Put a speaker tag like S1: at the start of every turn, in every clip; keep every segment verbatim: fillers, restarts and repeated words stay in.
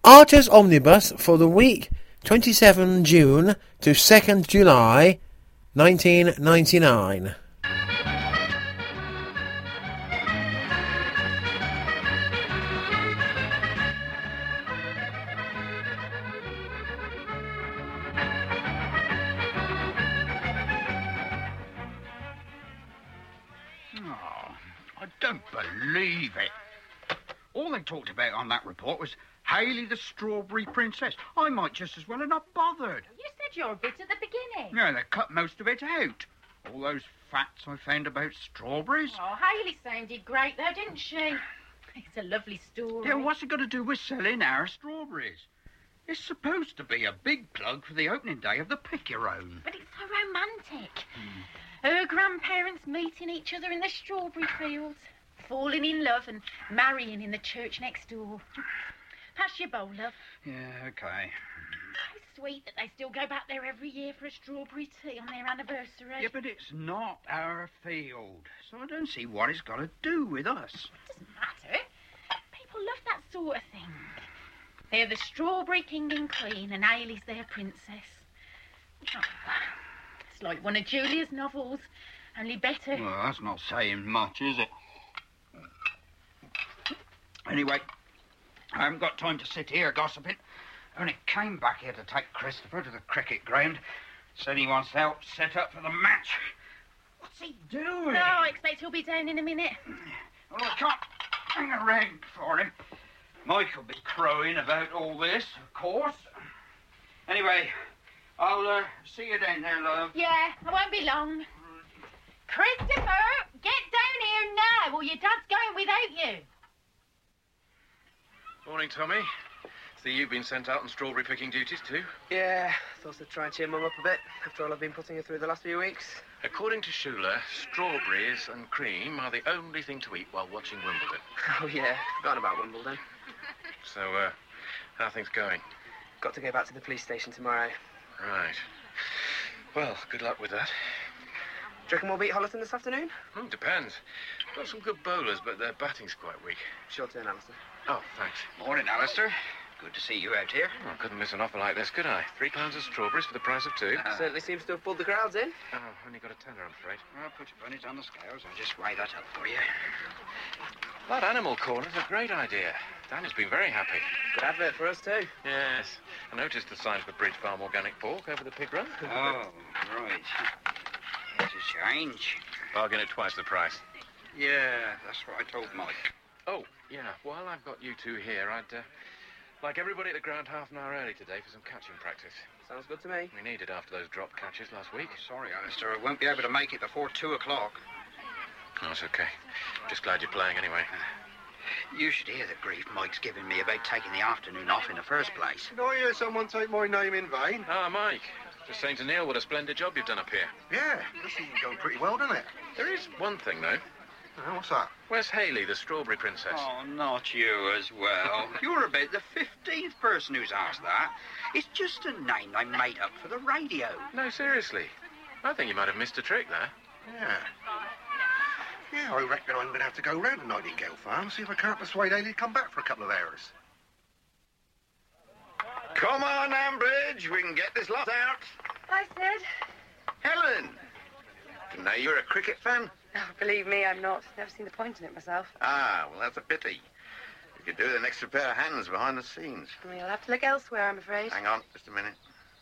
S1: Artist Omnibus for the week twenty-seventh of June to second of July nineteen ninety-nine.
S2: Believe it. All they talked about on that report was Hayley the Strawberry Princess. I might just as well have not bothered.
S3: You said your bit at the beginning.
S2: Yeah, they cut most of it out. All those facts I found about strawberries.
S3: Oh, Hayley sounded great, though, didn't she? It's a lovely story.
S2: Yeah, what's it got to do with selling our strawberries? It's supposed to be a big plug for the opening day of the Pick Your Own.
S3: But it's so romantic. Hmm. Her grandparents meeting each other in the strawberry fields, falling in love and marrying in the church next door. Pass your bowl, love.
S2: Yeah, OK.
S3: How sweet that they still go back there every year for a strawberry tea on their anniversary.
S2: Yeah, but it's not our field, so I don't see what it's got to do with us.
S3: It doesn't matter. People love that sort of thing. They're the strawberry king and queen, and Hayley's their princess. Oh, it's like one of Julia's novels, only better.
S2: Well, that's not saying much, is it? Anyway, I haven't got time to sit here gossiping. I only came back here to take Christopher to the cricket ground. Said he wants to help set up for the match. What's he doing?
S3: No, I expect he'll be down in a minute.
S2: Well, I can't hang around for him. Mike'll be crowing about all this, of course. Anyway, I'll uh, see you down there, love.
S3: Yeah, I won't be long. Christopher, get down here now, or your dad's going without you.
S4: Morning, Tommy. See, you've been sent out on strawberry picking duties too.
S5: Yeah, thought I'd try and cheer Mum up a bit after all I've been putting her through the last few weeks.
S4: According to Schuler, strawberries and cream are the only thing to eat while watching Wimbledon.
S5: Oh, yeah, forgotten about Wimbledon.
S4: So, uh, how are things going?
S5: Got to go back to the police station tomorrow.
S4: Right. Well, good luck with that.
S5: Do you reckon we'll beat Hollerton this afternoon?
S4: Hmm, depends. Got some good bowlers, but their batting's quite weak.
S5: Sure turn, Alistair.
S4: Oh, thanks.
S2: Morning, Alistair. Good to see you out here.
S4: Oh, I couldn't miss an offer like this, could I? Three pounds of strawberries for the price of two.
S5: Uh, Certainly seems to have pulled the crowds in.
S4: Oh, only got a tenner, I'm afraid.
S2: I'll put your bunnies on the scales. I'll just weigh that up for you.
S4: That animal corner's a great idea. Daniel's been very happy.
S5: Good advert for us, too.
S4: Yes. I noticed the sign for Bridge Farm Organic Pork over the pig run.
S2: Oh, right. It's a change.
S4: Bargain at twice the price.
S2: Yeah, that's what I told Mike.
S4: Oh, yeah, while I've got you two here, I'd uh, like everybody at the ground half an hour early today for some catching practice.
S5: Sounds good to me.
S4: We needed after those drop catches last week.
S2: Oh, sorry, Alistair, I won't be able to make it before two o'clock.
S4: No, it's okay. Just glad you're playing anyway.
S2: You should hear the grief Mike's giving me about taking the afternoon off in the first place.
S6: Did I hear someone take my name in vain?
S4: Ah, Mike. Just saying to Neil what a splendid job you've done up here.
S6: Yeah, this is going pretty well, doesn't it?
S4: There is one thing, though.
S6: Oh, what's that?
S4: Where's Hayley, the strawberry princess?
S2: Oh, not you as well. You're about the fifteenth person who's asked that. It's just a name I made up for the radio.
S4: No, seriously. I think you might have missed a trick there.
S6: Yeah. Yeah, I reckon I'm going to have to go round to Nightingale Farm, see if I can't persuade Hayley to come back for a couple of hours.
S7: Come on, Ambridge, we can get this lot out.
S8: Hi, Sid.
S7: Helen! Didn't know you were a cricket fan?
S8: Oh, believe me, I'm not. Never seen the point in it myself.
S7: Ah, well, that's a pity. You could do with an extra pair of hands behind the scenes.
S8: Well, you'll have to look elsewhere, I'm afraid.
S7: Hang on, just a minute.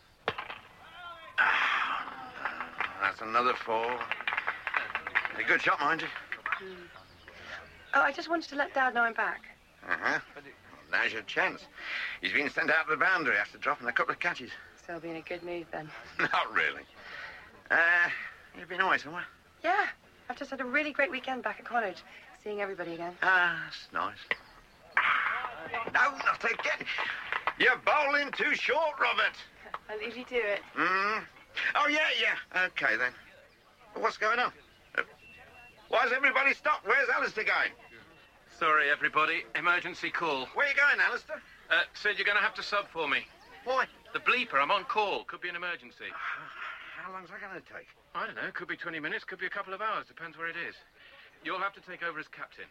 S7: Ah, that's another four. A good shot, mind you.
S8: Hmm. Oh, I just wanted to let Dad know I'm back.
S7: Uh-huh. Well, now's your chance. He's been sent out to the boundary after dropping a couple of catches.
S8: So I'll be in a good mood then.
S7: Not really. Uh, you've been away somewhere?
S8: Yeah. I've just had a really great weekend back at college, seeing everybody again.
S7: Ah, that's nice. No, not again. You're bowling too short, Robert.
S8: I'll leave you to it.
S7: Mm. Oh, yeah, yeah. Okay, then. Well, what's going on? Uh, why's everybody stopped? Where's Alistair going?
S4: Sorry, everybody. Emergency call.
S7: Where are you going, Alistair?
S4: Uh, Sid, you're going to have to sub for me.
S7: Why?
S4: The bleeper, I'm on call. Could be an emergency.
S7: How long's that going to take?
S4: I don't know. Could be twenty minutes, could be a couple of hours. Depends where it is. You'll have to take over as captain.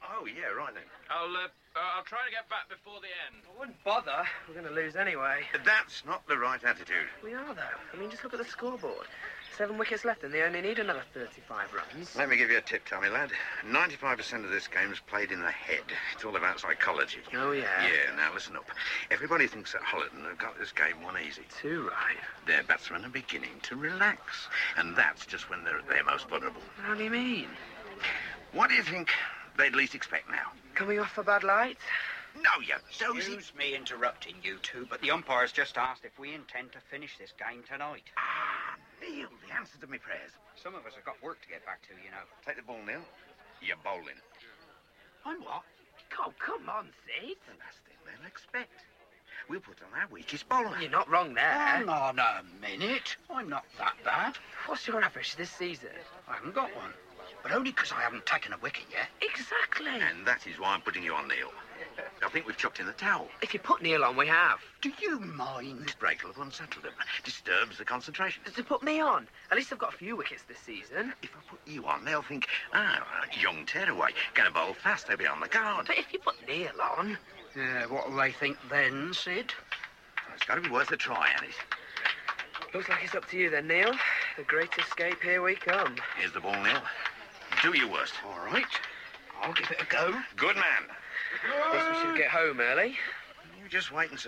S7: Oh, yeah, right then.
S4: I'll, uh, I'll try to get back before the end.
S5: I wouldn't bother. We're going to lose anyway.
S7: That's not the right attitude.
S5: We are, though. I mean, just look at the scoreboard. Seven wickets left, and they only need another thirty-five runs.
S7: Let me give you a tip, Tommy, lad. ninety-five percent of this game is played in the head. It's all about psychology.
S5: Oh, yeah?
S7: Yeah, now listen up. Everybody thinks that Holliton have got this game won easy.
S5: Too right.
S7: Their batsmen are beginning to relax. And that's just when they're at their most vulnerable.
S5: How do you mean?
S7: What do you think they'd least expect now?
S5: Coming off a bad light?
S7: No, you dozy...
S2: Excuse me interrupting you two, but the umpire's just asked if we intend to finish this game tonight.
S7: Ah, Neil, the answer to my prayers.
S2: Some of us have got work to get back to, you know.
S7: Take the ball, Neil. You're bowling.
S2: I'm what?
S5: Oh, come on, Sid.
S7: The last thing they'll expect. We'll put on our weakest bowler.
S5: You're not wrong there.
S2: Hang on a minute. I'm not that bad.
S5: What's your average this season?
S2: I haven't got one. But only because I haven't taken a wicket yet.
S5: Exactly.
S7: And that is why I'm putting you on, Neil. I think we've chucked in the towel.
S5: If you put Neil on, we have.
S2: Do you mind?
S7: This break will have unsettled him. Disturbs the concentration.
S5: To put me on. At least I've got a few wickets this season.
S7: If I put you on, they'll think, ah, young tearaway. Gonna bowl fast, they'll be on the guard.
S5: But if you put Neil on...
S2: Yeah, what'll they think then, Sid?
S7: It's got to be worth a try, ain't it?
S5: Looks like it's up to you then, Neil. The great escape, here we come.
S7: Here's the ball, Neil. Do your worst.
S2: All right. I'll give it a go.
S7: Good man.
S5: Guess we should get home early.
S7: You just wait and see.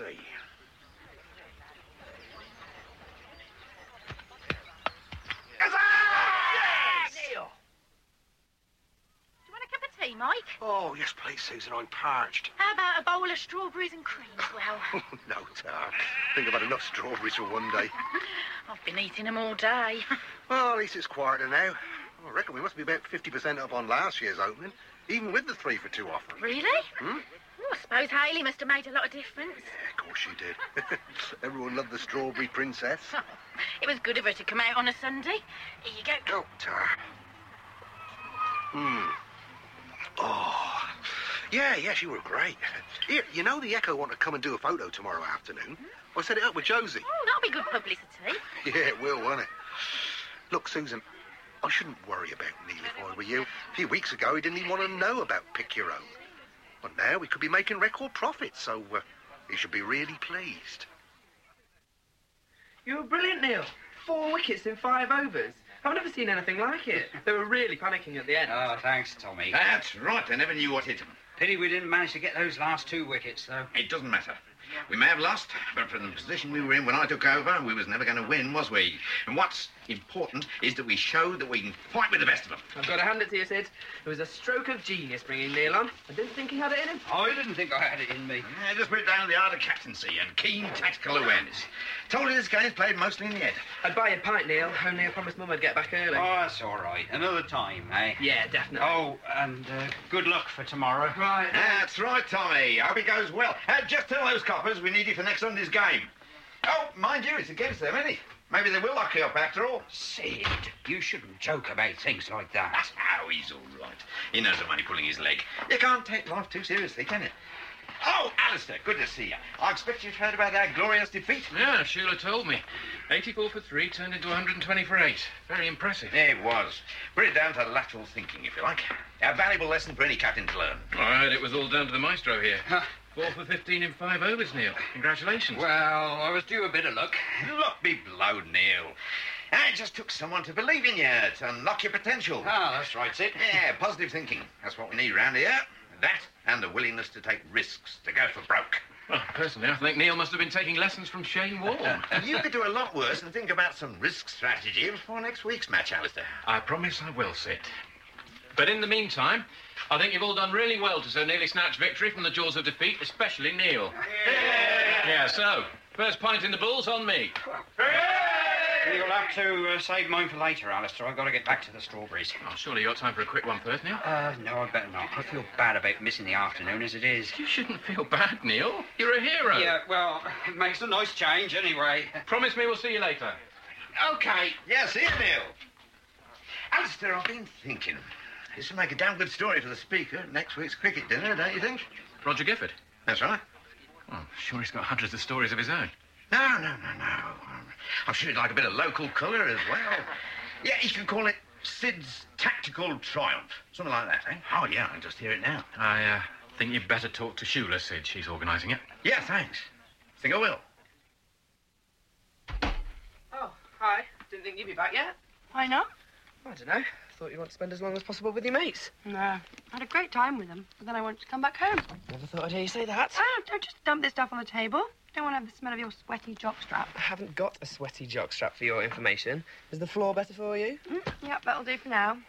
S3: Yes! Neil! Do you want a cup of tea, Mike?
S6: Oh, yes, please, Susan. I'm parched.
S3: How about a bowl of strawberries and cream as well?
S6: No, Tar. I think I've had enough strawberries for one day.
S3: I've been eating them all day.
S6: Well, at least it's quieter now. I reckon we must be about fifty percent up on last year's opening, even with the three for two offering.
S3: Really?
S6: Hmm?
S3: Oh, I suppose Hayley must have made a lot of difference.
S6: Yeah, of course she did. Everyone loved the Strawberry Princess.
S3: It was good of her to come out on a Sunday. Here you go.
S6: Oh, Tar. Hmm. Oh. Yeah, yeah, she were great. Here, you know the Echo want to come and do a photo tomorrow afternoon? I set it up with Josie.
S3: Oh, that'll be good publicity.
S6: Yeah, it will, won't it? Look, Susan, I shouldn't worry about Neil if I were you. A few weeks ago, he didn't even want to know about Pick Your Own. But now we could be making record profits, so uh, he should be really pleased.
S5: You were brilliant, Neil. Four wickets in five overs. I've never seen anything like it. They were really panicking at the end.
S2: Oh, thanks, Tommy.
S7: That's right. I never knew what hit him.
S2: Pity we didn't manage to get those last two wickets, though.
S7: It doesn't matter. We may have lost, but from the position we were in when I took over, we was never going to win, was we? And what's important is that we showed that we can fight with the best of them.
S5: I've got to hand it to you, Sid. It was a stroke of genius bringing Neil on. I didn't think he had it in him.
S2: I didn't think I had it in me.
S7: Yeah, just put it down to the art of captaincy and keen tactical awareness. Told you this game's played mostly in the head.
S5: I'd buy you a pint, Neil, only I promised Mum I'd get back early.
S2: Oh, that's all right. Another time, eh?
S5: Yeah, definitely.
S2: Oh, and uh, good luck for tomorrow.
S5: Right.
S7: That's right, Tommy. Hope it goes well. Uh, just tell those coppers we need you for next Sunday's game. Oh, mind you, it's against them, isn't it? Maybe they will lock you up after all.
S2: Sid, you shouldn't joke about things like that.
S7: That's how he's all right. He knows I'm only pulling his leg. You can't take life too seriously, can you? Oh, Alistair, good to see you. I expect you've heard about our glorious defeat.
S4: Yeah, Sheila told me. eighty-four for three turned into one hundred twenty for eight. Very impressive.
S7: Yeah, it was. Put it down to lateral thinking, if you like. A valuable lesson for any captain to learn.
S4: I heard it was all down to the maestro here. Four for fifteen in five overs, Neil. Congratulations.
S2: Well, I was due a bit of luck.
S7: Luck be blowed, Neil. It just took someone to believe in you, to unlock your potential.
S2: Ah, that's right, Sid.
S7: Yeah, positive thinking. That's what we need round here. That and the willingness to take risks, to go for broke.
S4: Well, personally, I think Neil must have been taking lessons from Shane Warne.
S7: You could do a lot worse and think about some risk strategy before next week's match, Alistair.
S4: I promise I will, Sid. But in the meantime, I think you've all done really well to so nearly snatch victory from the jaws of defeat, especially Neil. Yeah, yeah so, first pint in the Bulls on me.
S2: You'll have to uh, save mine for later, Alistair. I've got to get back to the strawberries.
S4: Oh, surely you got time for a quick one first, Neil?
S2: Uh, no, I better not. I feel bad about missing the afternoon as it is.
S4: You shouldn't feel bad, Neil. You're a hero.
S2: Yeah, well, it makes a nice change anyway.
S4: Promise me we'll see you later.
S7: Okay. Yeah, see you, Neil. Alistair, I've been thinking. This will make a damn good story for the speaker at next week's cricket dinner, don't you think?
S4: Roger Gifford?
S7: That's right.
S4: Well, I'm sure he's got hundreds of stories of his own.
S7: No, no, no, no. I'm sure he'd like a bit of local colour as well. Yeah, he could call it Sid's tactical triumph. Something like that, eh? Oh, yeah, I can just hear it now.
S4: I uh, think you'd better talk to Shula, Sid. She's organising it.
S7: Yeah, thanks. Think I will.
S5: Oh, hi. Didn't think you'd be back yet.
S8: Why not?
S5: I don't know. Thought you wanted to spend as long as possible with your mates.
S8: No. I had a great time with them, but then I wanted to come back home.
S5: Never thought I'd hear you say that.
S8: Oh, don't just dump this stuff on the table. Don't want to have the smell of your sweaty jockstrap.
S5: I haven't got a sweaty jockstrap for your information. Is the floor better for you?
S8: Mm, yep, that'll do for now.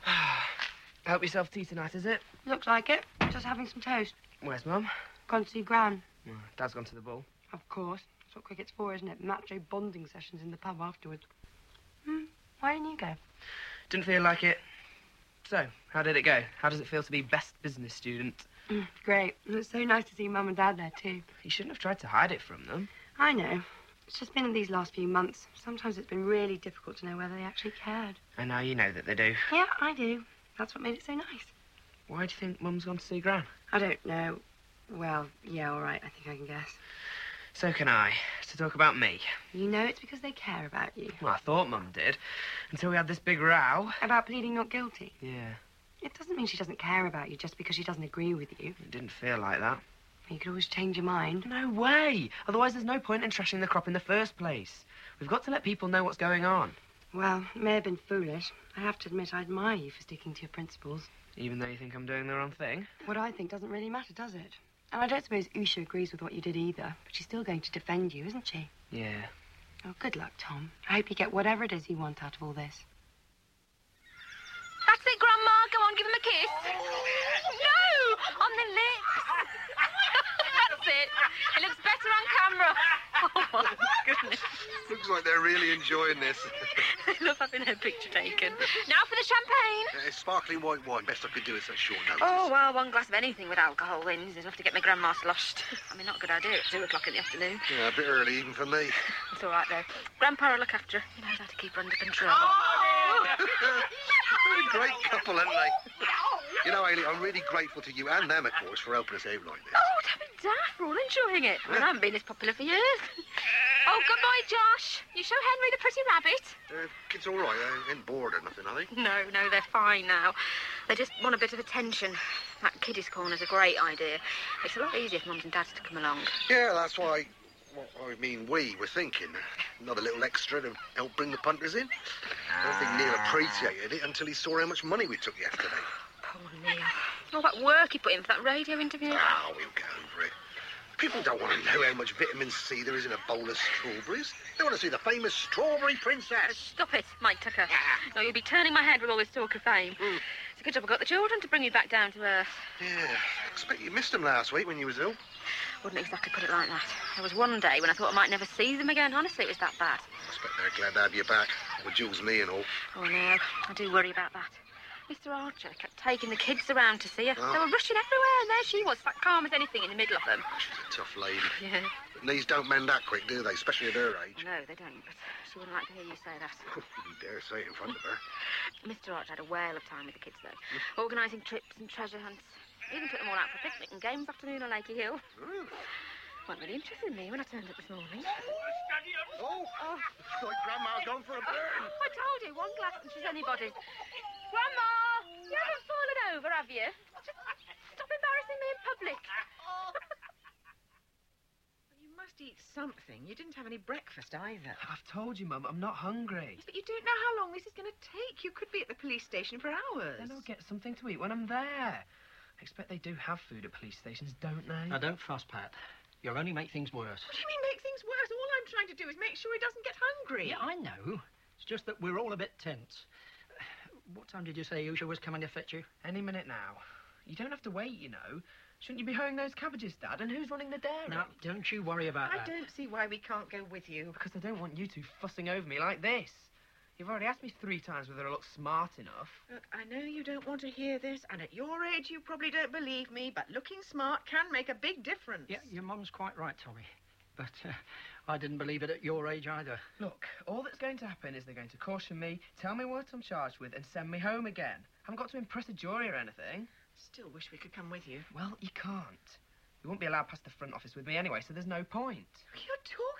S5: Help yourself tea tonight, is it?
S8: Looks like it. Just having some toast.
S5: Where's Mum?
S8: Gone to see Gran.
S5: Oh, Dad's gone to the ball.
S8: Of course. That's what cricket's for, isn't it? Macho bonding sessions in the pub afterwards. Hmm. Why didn't you go?
S5: Didn't feel like it. So, how did it go? How does it feel to be best business student?
S8: Mm, great. It was so nice to see Mum and Dad there, too.
S5: You shouldn't have tried to hide it from them.
S8: I know. It's just been in these last few months. Sometimes it's been really difficult to know whether they actually cared.
S5: And now you know that they do.
S8: Yeah, I do. That's what made it so nice.
S5: Why do you think Mum's gone to see Gran?
S8: I don't know. Well, yeah, all right. I think I can guess.
S5: So can I. To talk about me.
S8: You know it's because they care about you.
S5: Well, I thought Mum did. Until we had this big row.
S8: About pleading not guilty.
S5: Yeah.
S8: It doesn't mean she doesn't care about you just because she doesn't agree with you.
S5: It didn't feel like that.
S8: You could always change your mind.
S5: No way. Otherwise, there's no point in trashing the crop in the first place. We've got to let people know what's going on.
S8: Well, it may have been foolish. I have to admit I admire you for sticking to your principles.
S5: Even though you think I'm doing the wrong thing?
S8: What I think doesn't really matter, does it? And I don't suppose Usha agrees with what you did either. But she's still going to defend you, isn't she?
S5: Yeah.
S8: Oh, good luck, Tom. I hope you get whatever it is you want out of all this.
S3: That's it, Grandma. Go on, give him a kiss. No! On the lips. That's it. It looks better on camera. Oh, my goodness.
S6: Looks like they're really enjoying this.
S3: I love having her picture taken. Now for the champagne.
S6: Uh, sparkling white wine. Best I could do at such short notice.
S3: Oh, well, one glass of anything with alcohol wins. Enough to get my grandma sloshed. I mean, not a good idea at two o'clock in the afternoon.
S6: Yeah, a bit early even for me.
S3: It's all right, though. Grandpa will look after her. He knows how to keep her under control.
S6: What a great couple, aren't they? You know, Ailey, I'm really grateful to you and them, of course, for helping us out like this.
S3: Oh, don't be daft. We're all enjoying it. I, mean, I haven't been this popular for years. Oh, good boy, Josh. You show Henry the pretty rabbit.
S6: Uh, kids all right? They ain't bored or nothing, are they?
S3: No, no, they're fine now. They just want a bit of attention. That kiddies' corner's a great idea. It's a lot easier for mums and dads to come along.
S6: Yeah, that's why... Well, I mean, we were thinking another little extra to help bring the punters in. I don't think Neil appreciated it until he saw how much money we took yesterday.
S3: Poor Neil. All that work he put in for that radio interview.
S6: Oh, we'll get over it. People don't want to know how much vitamin C there is in a bowl of strawberries. They want to see the famous strawberry princess.
S3: Stop it, Mike Tucker. No, you'll be turning my head with all this talk of fame. Mm. It's a good job I got the children to bring you back down to earth.
S6: Yeah, I expect you missed them last week when you was ill.
S3: Wouldn't exactly put it like that. There was one day when I thought I might never see them again. Honestly, it was that bad.
S6: I expect they're glad to have you back, with Jules, me and all.
S3: Oh, no. I do worry about that. Mister Archer kept taking the kids around to see her. Oh. They were rushing everywhere, and there she was, that calm as anything in the middle of them.
S6: She's a tough lady.
S3: Yeah.
S6: But knees don't mend that quick, do they? Especially at her age.
S3: No, they don't, but she wouldn't like to hear you say that.
S6: You dare say it in front of her.
S3: Mister Archer had a whale of time with the kids, though. Mm. Organising trips and treasure hunts. Even took them all out for a picnic and games afternoon on Lakey Hill. Mm. Weren't really interested in me when I turned up this morning.
S6: Oh, oh. It's like Grandma's gone for a burn.
S3: I told you, one glass and she's anybody's. Grandma, you haven't fallen over, have you? Just stop embarrassing me in public.
S9: You must eat something. You didn't have any breakfast either.
S5: I've told you, Mum, I'm not hungry.
S9: But you don't know how long this is going to take. You could be at the police station for hours.
S5: Then I'll get something to eat when I'm there. I expect they do have food at police stations, don't they?
S10: Now, don't fuss, Pat. You'll only make things worse.
S9: What do you mean make things worse? All I'm trying to do is make sure he doesn't get hungry.
S10: Yeah, I know. It's just that we're all a bit tense. What time did you say Usha was coming to fetch you?
S5: Any minute now. You don't have to wait, you know. Shouldn't you be hoeing those cabbages, Dad? And who's running the dairy?
S10: Now, don't you worry about
S9: I
S10: that.
S9: I don't see why we can't go with you.
S5: Because I don't want you two fussing over me like this. You've already asked me three times whether I look smart enough.
S9: Look, I know you don't want to hear this, and at your age you probably don't believe me, but looking smart can make a big difference.
S10: Yeah, your mum's quite right, Tommy. But uh, I didn't believe it at your age either.
S5: Look, all that's going to happen is they're going to caution me, tell me what I'm charged with, and send me home again. I haven't got to impress a jury or anything.
S9: Still wish we could come with you.
S5: Well, you can't. You won't be allowed past the front office with me anyway, so there's no point.
S9: You're talking as if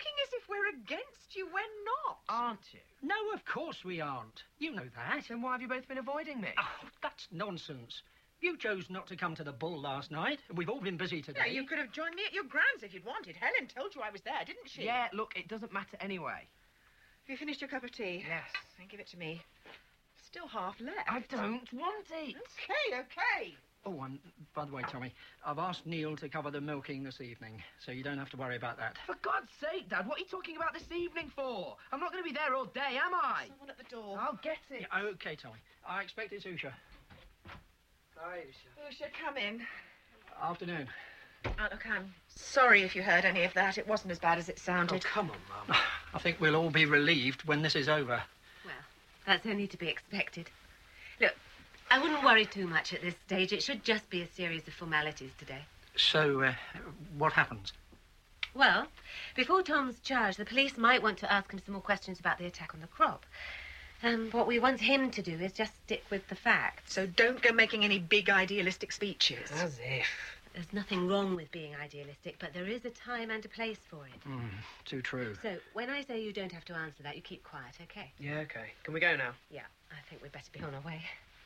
S9: we're against you, we're not.
S5: Aren't you?
S10: No, of course we aren't. You know that.
S5: Then why have you both been avoiding me?
S10: Oh, that's nonsense. You chose not to come to the ball last night. We've all been busy today.
S9: Yeah, you could have joined me at your grand's if you'd wanted. Helen told you I was there, didn't she?
S5: Yeah, look, it doesn't matter anyway.
S9: Have you finished your cup of tea?
S5: Yes.
S9: Then give it to me. Still half left.
S5: I don't want it.
S9: Okay, okay.
S10: Oh, and by the way, Tommy, I've asked Neil to cover the milking this evening, so you don't have to worry about that.
S5: For God's sake, Dad, what are you talking about this evening for? I'm not going to be there all day, am I?
S9: Someone at the door.
S5: I'll get it.
S10: Yeah, okay, Tommy. I expect it's Usha.
S5: Sorry, Usha.
S9: Usha, come in.
S10: Afternoon.
S9: Oh, look, I'm sorry if you heard any of that. It wasn't as bad as it
S10: Oh,
S9: sounded.
S10: come on, Mum. I think we'll all be relieved when this is over.
S11: Well, that's only to be expected. Look, I wouldn't worry too much at this stage. It should just be a series of formalities today.
S10: So, uh, what happens?
S11: Well, before Tom's charged, the police might want to ask him some more questions about the attack on the crop. Um, what we want him to do is just stick with the facts.
S9: So don't go making any big idealistic speeches.
S5: As if.
S11: There's nothing wrong with being idealistic, but there is a time and a place for it.
S10: Mm, too true.
S11: So, when I say you don't have to answer that, you keep quiet, okay?
S5: Yeah, okay. Can we go now?
S11: Yeah, I think we'd better be on our way.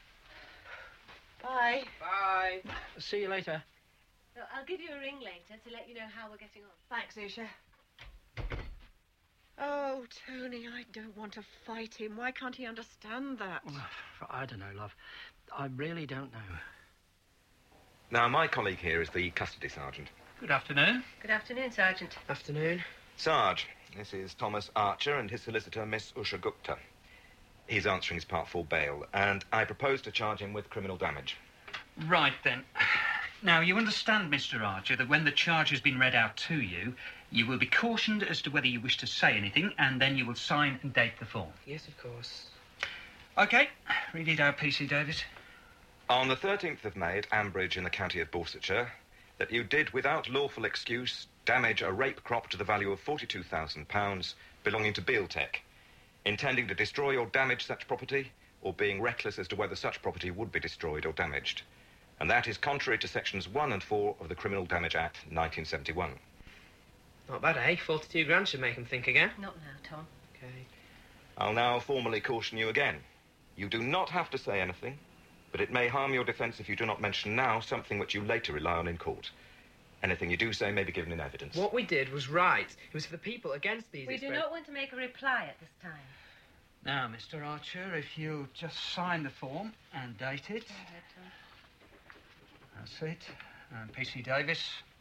S9: Bye.
S5: Bye.
S10: See you later.
S11: So I'll give you a ring later to let you know how we're getting on.
S9: Thanks, Usha. Oh, Tony, I don't want to fight him. Why can't he understand that?
S10: I don't know, love. I really don't know.
S7: Now, my colleague here is the custody sergeant.
S4: Good afternoon.
S11: Good afternoon, Sergeant.
S5: Afternoon.
S7: Sarge, this is Thomas Archer and his solicitor, Miss Usha Gupta. He's answering his Part four bail, and I propose to charge him with criminal damage.
S12: Right, then. Now, you understand, Mister Archer, that when the charge has been read out to you, you will be cautioned as to whether you wish to say anything, and then you will sign and date the form.
S5: Yes, of course.
S12: OK, read it out, P C Davis.
S7: On the thirteenth of May at Ambridge in the county of Borsetshire, that you did, without lawful excuse, damage a rape crop to the value of forty-two thousand pounds belonging to Bealtech, intending to destroy or damage such property, or being reckless as to whether such property would be destroyed or damaged. And that is contrary to sections one and four of the Criminal Damage Act, nineteen seventy-one.
S5: Not bad, eh? forty-two grand should make him think again.
S11: Not now, Tom.
S5: Okay.
S7: I'll now formally caution you again. You do not have to say anything, but it may harm your defence if you do not mention now something which you later rely on in court. Anything you do say may be given in evidence.
S5: What we did was right. It was for the people against these...
S11: We do not want to make a reply at this time.
S12: Now, Mister Archer, if you'll just sign the form and date it.
S11: Go ahead, Tom.
S12: That's it. And P C Davis.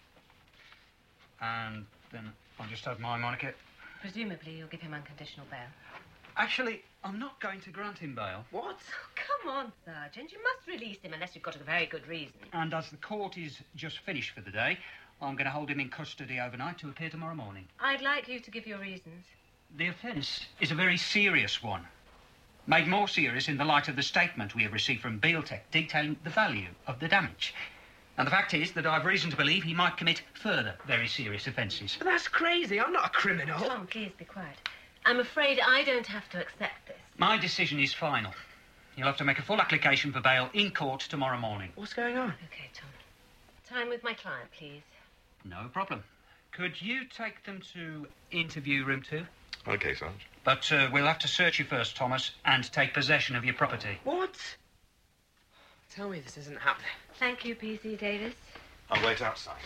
S12: And then I'll just have my moniker.
S11: Presumably you'll give him unconditional bail.
S12: Actually, I'm not going to grant him bail.
S5: What?
S11: Come on, Sergeant. You must release him unless you've got a very good reason.
S12: And as the court is just finished for the day, I'm going to hold him in custody overnight to appear tomorrow morning.
S11: I'd like you to give your reasons.
S12: The offence is a very serious one. Made more serious in the light of the statement we have received from Bealtech detailing the value of the damage. And the fact is that I've reason to believe he might commit further very serious offences.
S5: But that's crazy. I'm not a criminal.
S11: Tom, please be quiet. I'm afraid I don't have to accept this.
S12: My decision is final. You'll have to make a full application for bail in court tomorrow morning.
S5: What's going on?
S11: OK, Tom. Time with my client, please.
S12: No problem. Could you take them to interview room two?
S7: OK, Sarge.
S12: But uh, we'll have to search you first, Thomas, and take possession of your property.
S5: What? Tell me this isn't happening.
S11: Thank you, P C Davis.
S7: I'll wait outside.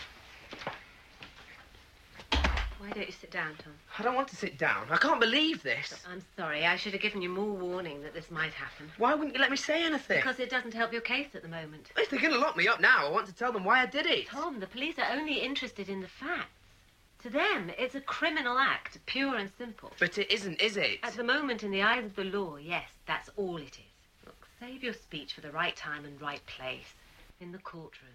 S11: Why don't you sit down, Tom?
S5: I don't want to sit down. I can't believe this.
S11: I'm sorry. I should have given you more warning that this might happen.
S5: Why wouldn't you let me say anything?
S11: Because it doesn't help your case at the moment.
S5: If they're going to lock me up now, I want to tell them why I did it.
S11: Tom, the police are only interested in the facts. To them, it's a criminal act, pure and simple.
S5: But it isn't, is it?
S11: At the moment, in the eyes of the law, yes, that's all it is. Look, save your speech for the right time and right place. In the courtroom.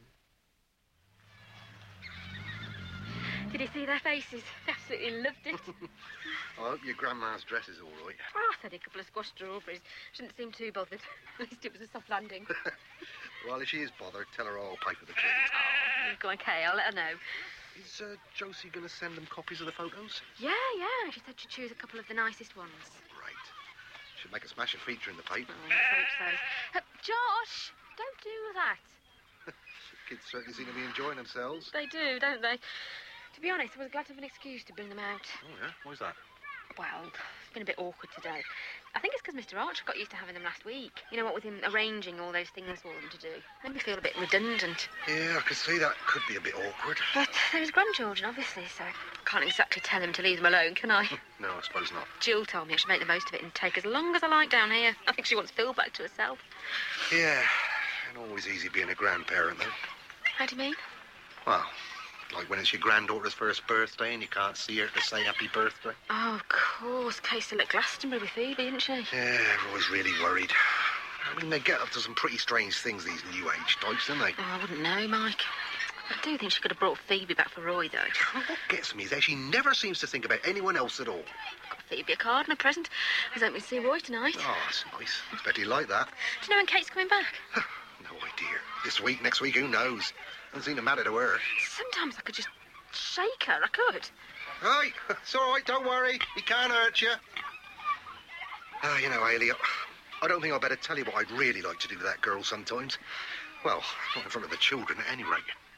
S13: Did you see their faces? They absolutely loved it.
S6: I hope your grandma's dress is all right.
S13: Oh, I said a couple of squash strawberries. Shouldn't seem too bothered. At least it was a soft landing.
S6: Well, if she is bothered, tell her I'll pay for the credit.
S13: Oh, go on, Kay, I'll let her know.
S6: Is uh, Josie going to send them copies of the photos?
S13: Yeah, yeah. She said she'd choose a couple of the nicest ones.
S6: Great. Should make a smashing feature in the paper.
S13: Oh, let's hope so. Uh, Josh, don't do that.
S6: Kids certainly seem to be enjoying themselves.
S13: They do, don't they? To be honest, I was glad to have an excuse to bring them out.
S6: Oh, yeah? Why's that?
S13: Well, it's been a bit awkward today. I think it's because Mister Archer got used to having them last week. You know what, with him arranging all those things for them to do. Made me feel a bit redundant.
S6: Yeah, I could see that could be a bit awkward.
S13: But they're his grandchildren, obviously, so I can't exactly tell him to leave them alone, can I?
S6: No, I suppose not.
S13: Jill told me I should make the most of it and take as long as I like down here. I think she wants Phil back to herself.
S6: Yeah, and always easy being a grandparent, though.
S13: How do you mean?
S6: Well, like when it's your granddaughter's first birthday and you can't see her to say happy birthday.
S13: Oh, of course. Kay's still at Glastonbury with Phoebe, isn't she?
S6: Yeah, they're always really worried. I mean, they get up to some pretty strange things, these new age types, don't they?
S13: Oh, I wouldn't know, Mike. I do think she could have brought Phoebe back for Roy, though.
S6: What gets me is that she never seems to think about anyone else at all.
S13: Got Phoebe a card and a present. I was hoping to see Roy tonight.
S6: Oh, that's nice. I bet he like that.
S13: Do you know when Kate's coming back?
S6: No idea. This week, next week, who knows? Doesn't seem to matter to her.
S13: Sometimes I could just shake her. I could.
S6: Hey, it's all right, don't worry. He can't hurt you. Ah, uh, you know, Ailey, I don't think I'd better tell you what I'd really like to do to that girl sometimes. Well, not in front of the children at any rate.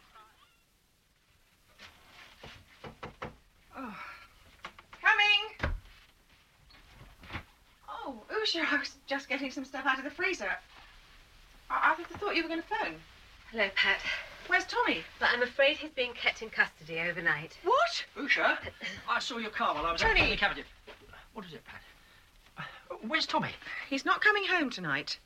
S9: Oh. Coming! Oh, Usha, I was just getting some stuff out of the freezer. I, I thought you were going to phone.
S11: Hello, Pat.
S9: Where's Tommy?
S11: But I'm afraid he's being kept in custody overnight.
S9: What?
S10: Usha, I saw your car while I was
S9: Tony.
S10: out in the cabinet. What is it, Pat? Uh, Where's Tommy?
S9: He's not coming home tonight.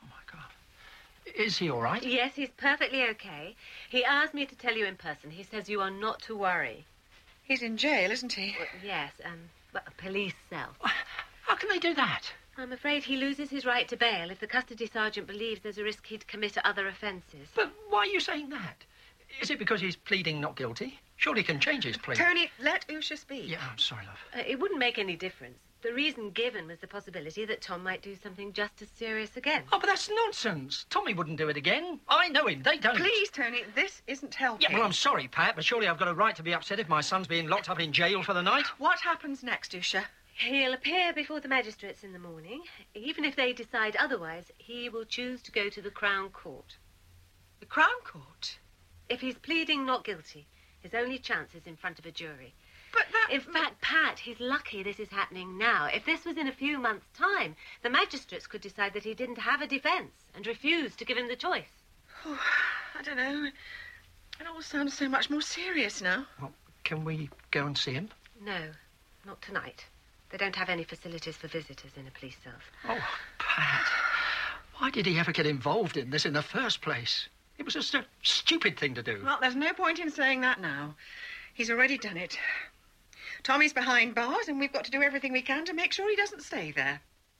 S10: Is he all right?
S11: Yes, he's perfectly okay. He asked me to tell you in person. He says you are not to worry.
S9: He's in jail, isn't he?
S11: Well, yes, um, well, a police cell.
S10: How can they do that?
S11: I'm afraid he loses his right to bail if the custody sergeant believes there's a risk he'd commit other offences.
S10: But why are you saying that? Is it because he's pleading not guilty? Surely he can change his plea.
S9: Tony, let Usha speak.
S10: Yeah, I'm sorry, love.
S11: Uh, it wouldn't make any difference. The reason given was the possibility that Tom might do something just as serious again.
S10: Oh, but that's nonsense. Tommy wouldn't do it again. I know him. They don't.
S9: Please, Tony, this isn't helping.
S10: Yeah, well, I'm sorry, Pat, but surely I've got a right to be upset if my son's being locked up in jail for the night.
S9: What happens next, Usha?
S11: He'll appear before the magistrates in the morning. Even if they decide otherwise, he will choose to go to the Crown Court.
S9: The Crown Court?
S11: If he's pleading not guilty, his only chance is in front of a jury.
S9: But that...
S11: In fact, Pat, he's lucky this is happening now. If this was in a few months' time, the magistrates could decide that he didn't have a defence and refuse to give him the choice.
S9: Oh, I don't know. It all sounds so much more serious now.
S10: Well, can we go and see him?
S11: No, not tonight. They don't have any facilities for visitors in a police cell.
S10: Oh, Pat, why did he ever get involved in this in the first place? It was just a stupid thing to do.
S9: Well, there's no point in saying that now. He's already done it. Tommy's behind bars, and we've got to do everything we can to make sure he doesn't stay there.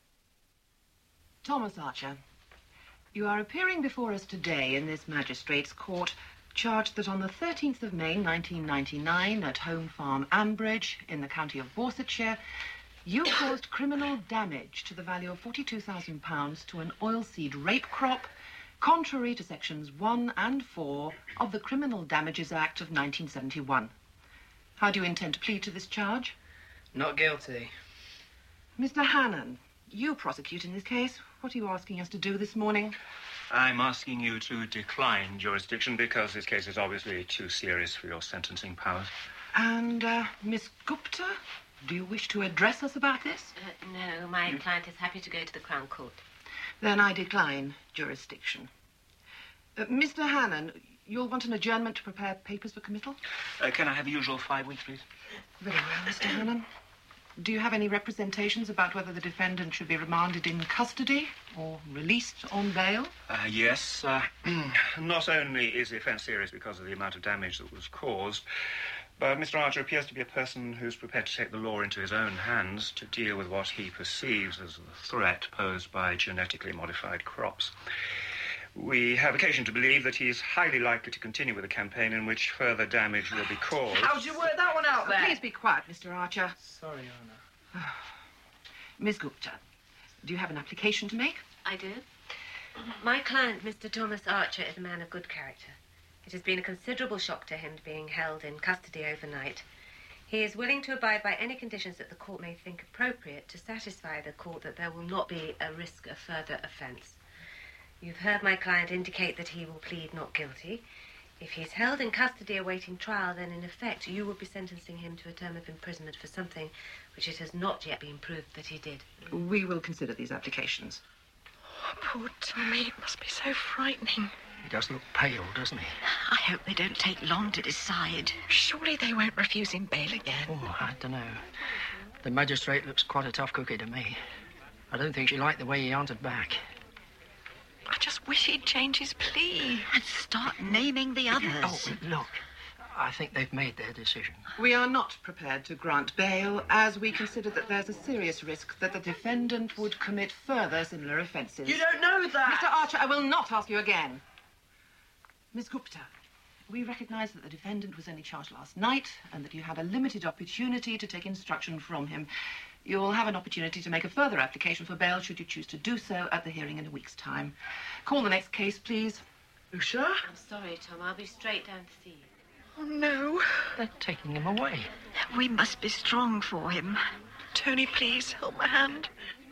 S14: Thomas Archer, you are appearing before us today in this magistrate's court, charged that on the thirteenth of May, nineteen ninety-nine, at Home Farm, Ambridge, in the county of Dorsetshire, you caused criminal damage to the value of forty-two thousand pounds to an oilseed rape crop, contrary to sections one and four of the Criminal Damages Act of nineteen seventy-one. How do you intend to plead to this charge?
S5: Not guilty.
S14: Mister Hannon, you prosecute in this case. What are you asking us to do this morning?
S15: I'm asking you to decline jurisdiction because this case is obviously too serious for your sentencing powers.
S14: And, uh, Miss Gupta, do you wish to address us about this?
S11: Uh, no, my mm. client is happy to go to the Crown Court.
S14: Then I decline jurisdiction. Uh, Mister Hannon, you'll want an adjournment to prepare papers for committal?
S15: Uh, can I have the usual five weeks, please?
S14: Very well, Mister Hannon. Do you have any representations about whether the defendant should be remanded in custody or released on bail?
S15: Uh, yes. Uh, not only is the offence serious because of the amount of damage that was caused, but Mister Archer appears to be a person who's prepared to take the law into his own hands to deal with what he perceives as a threat posed by genetically modified crops. We have occasion to believe that he is highly likely to continue with a campaign in which further damage will be caused.
S9: How'd you work that one out there?
S14: Please be quiet, Mister Archer.
S5: Sorry, Anna.
S14: Miss Gupta, do you have an application to make?
S11: I do. My client, Mister Thomas Archer, is a man of good character. It has been a considerable shock to him being held in custody overnight. He is willing to abide by any conditions that the court may think appropriate to satisfy the court that there will not be a risk of further offence. You've heard my client indicate that he will plead not guilty. If he's held in custody awaiting trial, then in effect you will be sentencing him to a term of imprisonment for something which it has not yet been proved that he did.
S14: We will consider these applications.
S9: Oh, poor Tommy. It must be so frightening.
S10: He does look pale, doesn't he?
S9: I hope they don't take long to decide. Surely they won't refuse him bail again.
S10: Oh, I don't know. The magistrate looks quite a tough cookie to me. I don't think she liked the way he answered back.
S9: I just wish he'd change his plea and start naming the others.
S10: Oh, look. I think they've made their decision.
S14: We are not prepared to grant bail, as we consider that there's a serious risk that the defendant would commit further similar offences.
S9: You don't know that!
S14: Mister Archer, I will not ask you again. Miss Gupta, we recognise that the defendant was only charged last night and that you had a limited opportunity to take instruction from him. You'll have an opportunity to make a further application for bail should you choose to do so at the hearing in a week's time. Call the next case, please.
S9: Usha?
S11: I'm sorry, Tom. I'll be straight down to see you.
S9: Oh, no.
S10: They're taking him away.
S9: We must be strong for him. Tony, please, hold my hand.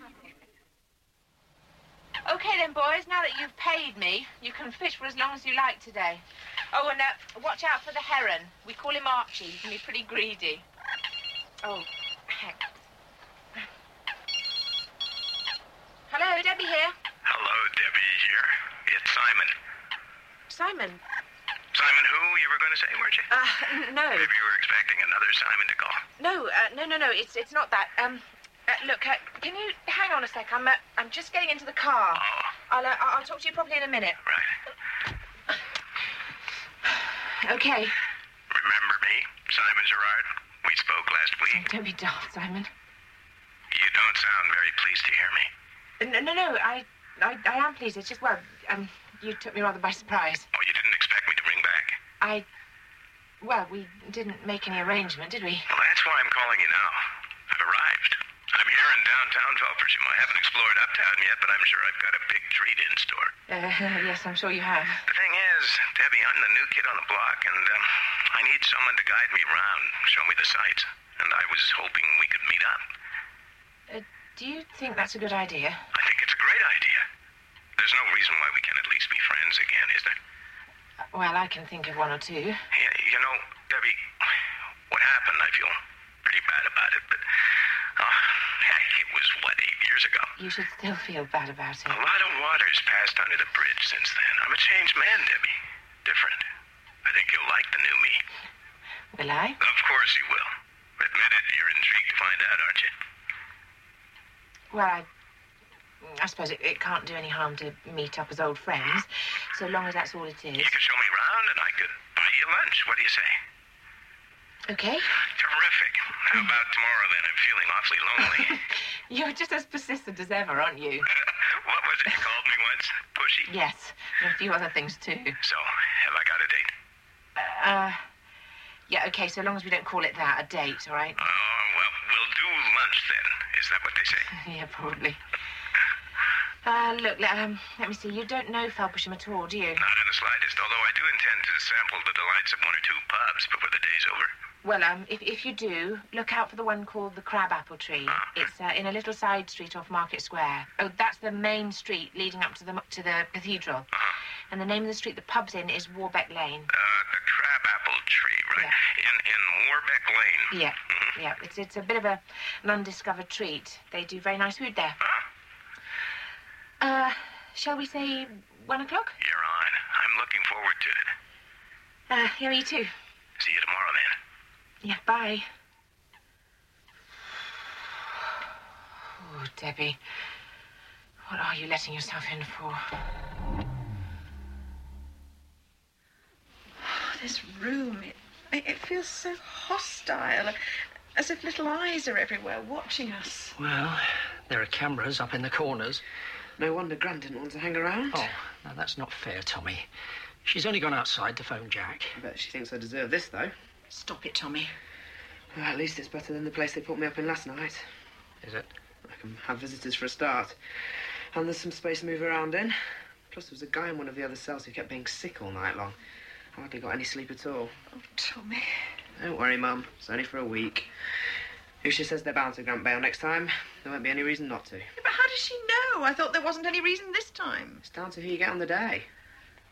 S16: OK, then, boys, now that you've paid me, you can fish for as long as you like today. Oh, and uh, watch out for the heron. We call him Archie. He can be pretty greedy. Oh, heck. Hello, Debbie here.
S17: Hello, Debbie here. It's Simon.
S16: Simon?
S17: Simon who, you were going to say, weren't you?
S16: Uh, no.
S17: Maybe you were expecting another Simon to call.
S16: No, uh, no, no, no, it's it's not that. Um, uh, look, uh, can you hang on a sec? I'm uh, I'm just getting into the car.
S17: Oh.
S16: I'll uh, I'll talk to you properly in a minute.
S17: Right.
S16: Okay.
S17: Remember me, Simon Gerard? We spoke last week.
S16: Don't be daft, Simon.
S17: You don't sound very pleased to hear me.
S16: No, no, no. I I I am pleased. It's just well, um, you took me rather by surprise.
S17: Oh, you didn't expect me to ring back?
S16: I. Well, we didn't make any arrangement, did we?
S17: Well, that's why I'm calling you now. I've arrived. I'm here in downtown Felpersham. I haven't explored uptown yet, but I'm sure I've got a big treat in store.
S16: Uh, yes, I'm sure you have.
S17: The thing is, Debbie, I'm the new kid on the block, and um, I need someone to guide me around, show me the sights. And I was hoping we could meet up.
S16: Uh, do you think that's a good idea?
S17: I think it's a great idea. There's no reason why we can't at least be friends again, is there?
S16: Well, I can think of one or two.
S17: Yeah, you know, Debbie, what happened, I feel pretty bad about it, but, oh, heck, it was, what, eight years ago?
S16: You should still feel bad about it.
S17: A lot of water's passed under the bridge since then. I'm a changed man, Debbie. Different. I think you'll like the new me.
S16: Will I?
S17: Of course you will. Admit it, you're intrigued to find out, aren't you?
S16: Well, I... I suppose it, it can't do any harm to meet up as old friends, so long as that's all it is.
S17: You could show me around and I could buy you lunch. What do you say?
S16: Okay.
S17: Terrific. How about tomorrow, then? I'm feeling awfully lonely.
S16: You're just as persistent as ever, aren't you?
S17: What was it you called me once? Pushy?
S16: Yes, and a few other things, too.
S17: So, have I got a date?
S16: Uh, yeah, okay, so long as we don't call it that, a date, all right?
S17: Oh, well, we'll do lunch then. Is that what they say?
S16: Yeah, probably. Uh, look, let, um, let me see. You don't know Felpersham at all, do you?
S17: Not in the slightest, although I do intend to sample the delights of one or two pubs before the day's over.
S16: Well, um, if, if you do, look out for the one called the Crab Apple Tree.
S17: Oh.
S16: It's uh, in a little side street off Market Square. Oh, that's the main street leading up to the to the cathedral.
S17: Uh-huh.
S16: And the name of the street the pub's in is Warbeck Lane.
S17: Uh, the Crab Apple Tree, right?
S16: Yeah.
S17: In in Warbeck Lane.
S16: Yeah,
S17: Mm-hmm.
S16: yeah. It's it's a bit of a, an undiscovered treat. They do very nice food there.
S17: Huh?
S16: Uh, shall we say one o'clock?
S17: You're on. I'm looking forward to it.
S16: Uh, yeah, me too.
S17: See you tomorrow, then.
S16: Yeah, bye. Oh, Debbie. What are you letting yourself in for?
S9: This room, it, it feels so hostile, as if little eyes are everywhere watching us.
S10: Well, there are cameras up in the corners.
S5: No wonder Gran didn't want to hang around.
S10: Oh, now that's not fair, Tommy. She's only gone outside to phone Jack.
S5: I bet she thinks I deserve this, though.
S9: Stop it, Tommy.
S5: Well, at least it's better than the place they put me up in last night.
S10: Is it?
S5: I can have visitors for a start. And there's some space to move around in. Plus, there was a guy in one of the other cells who kept being sick all night long. I hardly got any sleep at all.
S9: Oh, Tommy.
S5: Don't worry, Mum. It's only for a week. Usha says they're bound to grant bail next time. There won't be any reason not to.
S9: Yeah, but how does she know? I thought there wasn't any reason this time.
S5: It's down to who you get on the day.
S9: Oh,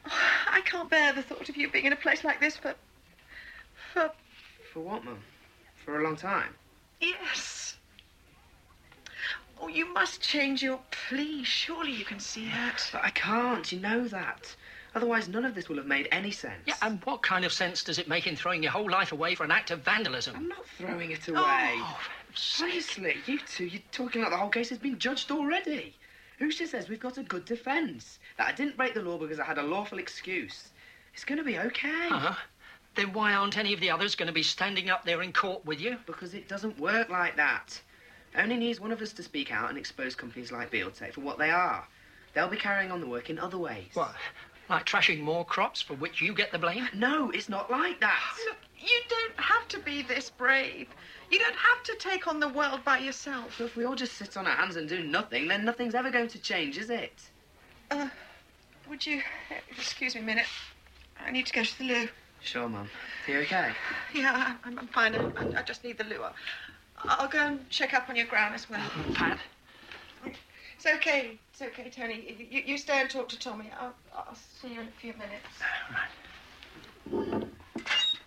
S9: I can't bear the thought of you being in a place like this for... for...
S5: For what, Mum? For a long time?
S9: Yes. Oh, you must change your plea. Surely you can see that.
S5: But I can't, you know that. Otherwise, none of this will have made any sense.
S10: Yeah, and what kind of sense does it make in throwing your whole life away for an act of vandalism?
S5: I'm not throwing it away.
S10: Oh,
S5: seriously, you two, you're talking like the whole case has been judged already. Usha says we've got a good defence, that I didn't break the law because I had a lawful excuse. It's going to be okay.
S10: Uh-huh. Then why aren't any of the others going to be standing up there in court with you?
S5: Because it doesn't work like that. Only needs one of us to speak out and expose companies like Bealtech for what they are. They'll be carrying on the work in other ways.
S10: What? Like trashing more crops for which you get the blame?
S5: No, it's not like that.
S9: Look, you don't have to be this brave. You don't have to take on the world by yourself.
S5: So if we all just sit on our hands and do nothing, then nothing's ever going to change, is it?
S9: Uh, would you uh, excuse me a minute? I need to go to the loo.
S5: Sure, Mum. Are you okay?
S9: Yeah, I'm, I'm fine. I, I just need the loo. I'll go and check up on your Gran as well.
S10: Pat?
S9: It's okay. It's okay, Tony. You, you stay and talk to Tommy. I'll, I'll see you in a few minutes.
S10: Right.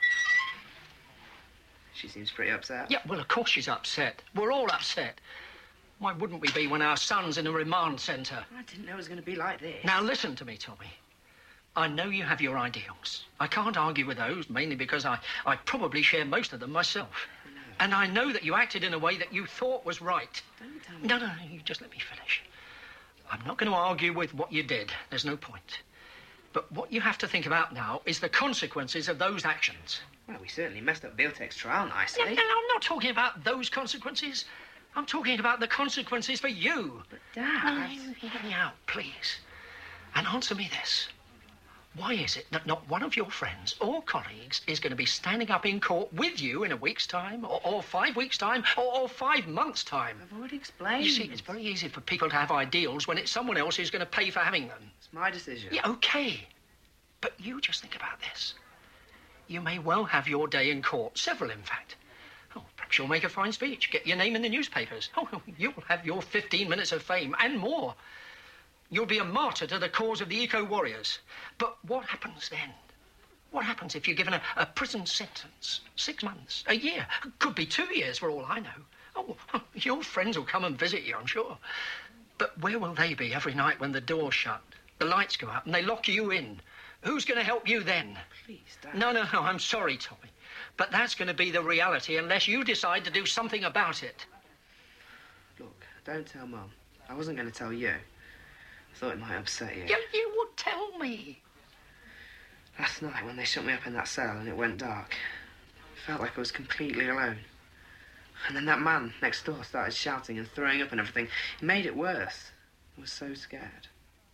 S5: She seems pretty upset.
S10: Yeah, well, of course she's upset. We're all upset. Why wouldn't we be when our son's in a remand centre?
S5: I didn't know it was going to be like this.
S10: Now, listen to me, Tommy. I know you have your ideals. I can't argue with those, mainly because I, I probably share most of them myself. And I know that you acted in a way that you thought was right.
S5: Don't tell me.
S10: No, no, no, you just let me finish. I'm not going to argue with what you did. There's no point. But what you have to think about now is the consequences of those actions.
S5: Well, we certainly messed up Bealtech's trial nicely.
S10: No, no, I'm not talking about those consequences. I'm talking about the consequences for you.
S5: But, Dad...
S10: Oh, hear me out, please. And answer me this. Why is it that not one of your friends or colleagues is going to be standing up in court with you in a week's time, or, or five weeks' time, or, or five months' time?
S5: I've already explained.
S10: You see, it's very easy for people to have ideals when it's someone else who's going to pay for having them.
S5: It's my decision.
S10: Yeah, OK. But you just think about this. You may well have your day in court, several, in fact. Oh, perhaps you'll make a fine speech, get your name in the newspapers. Oh, you'll have your fifteen minutes of fame and more. You'll be a martyr to the cause of the eco-warriors. But what happens then? What happens if you're given a, a prison sentence? Six months, a year, could be two years for all I know. Oh, your friends will come and visit you, I'm sure. But where will they be every night when the door's shut, the lights go out and they lock you in? Who's going to help you then?
S5: Please, Dad.
S10: No, no, no, I'm sorry, Tommy. But that's going to be the reality unless you decide to do something about it.
S5: Look, don't tell Mum. I wasn't going to tell you. I thought it might upset you.
S10: You, you would tell me.
S5: Last night, when they shut me up in that cell and it went dark, I felt like I was completely alone. And then that man next door started shouting and throwing up and everything. It made it worse. I was so scared.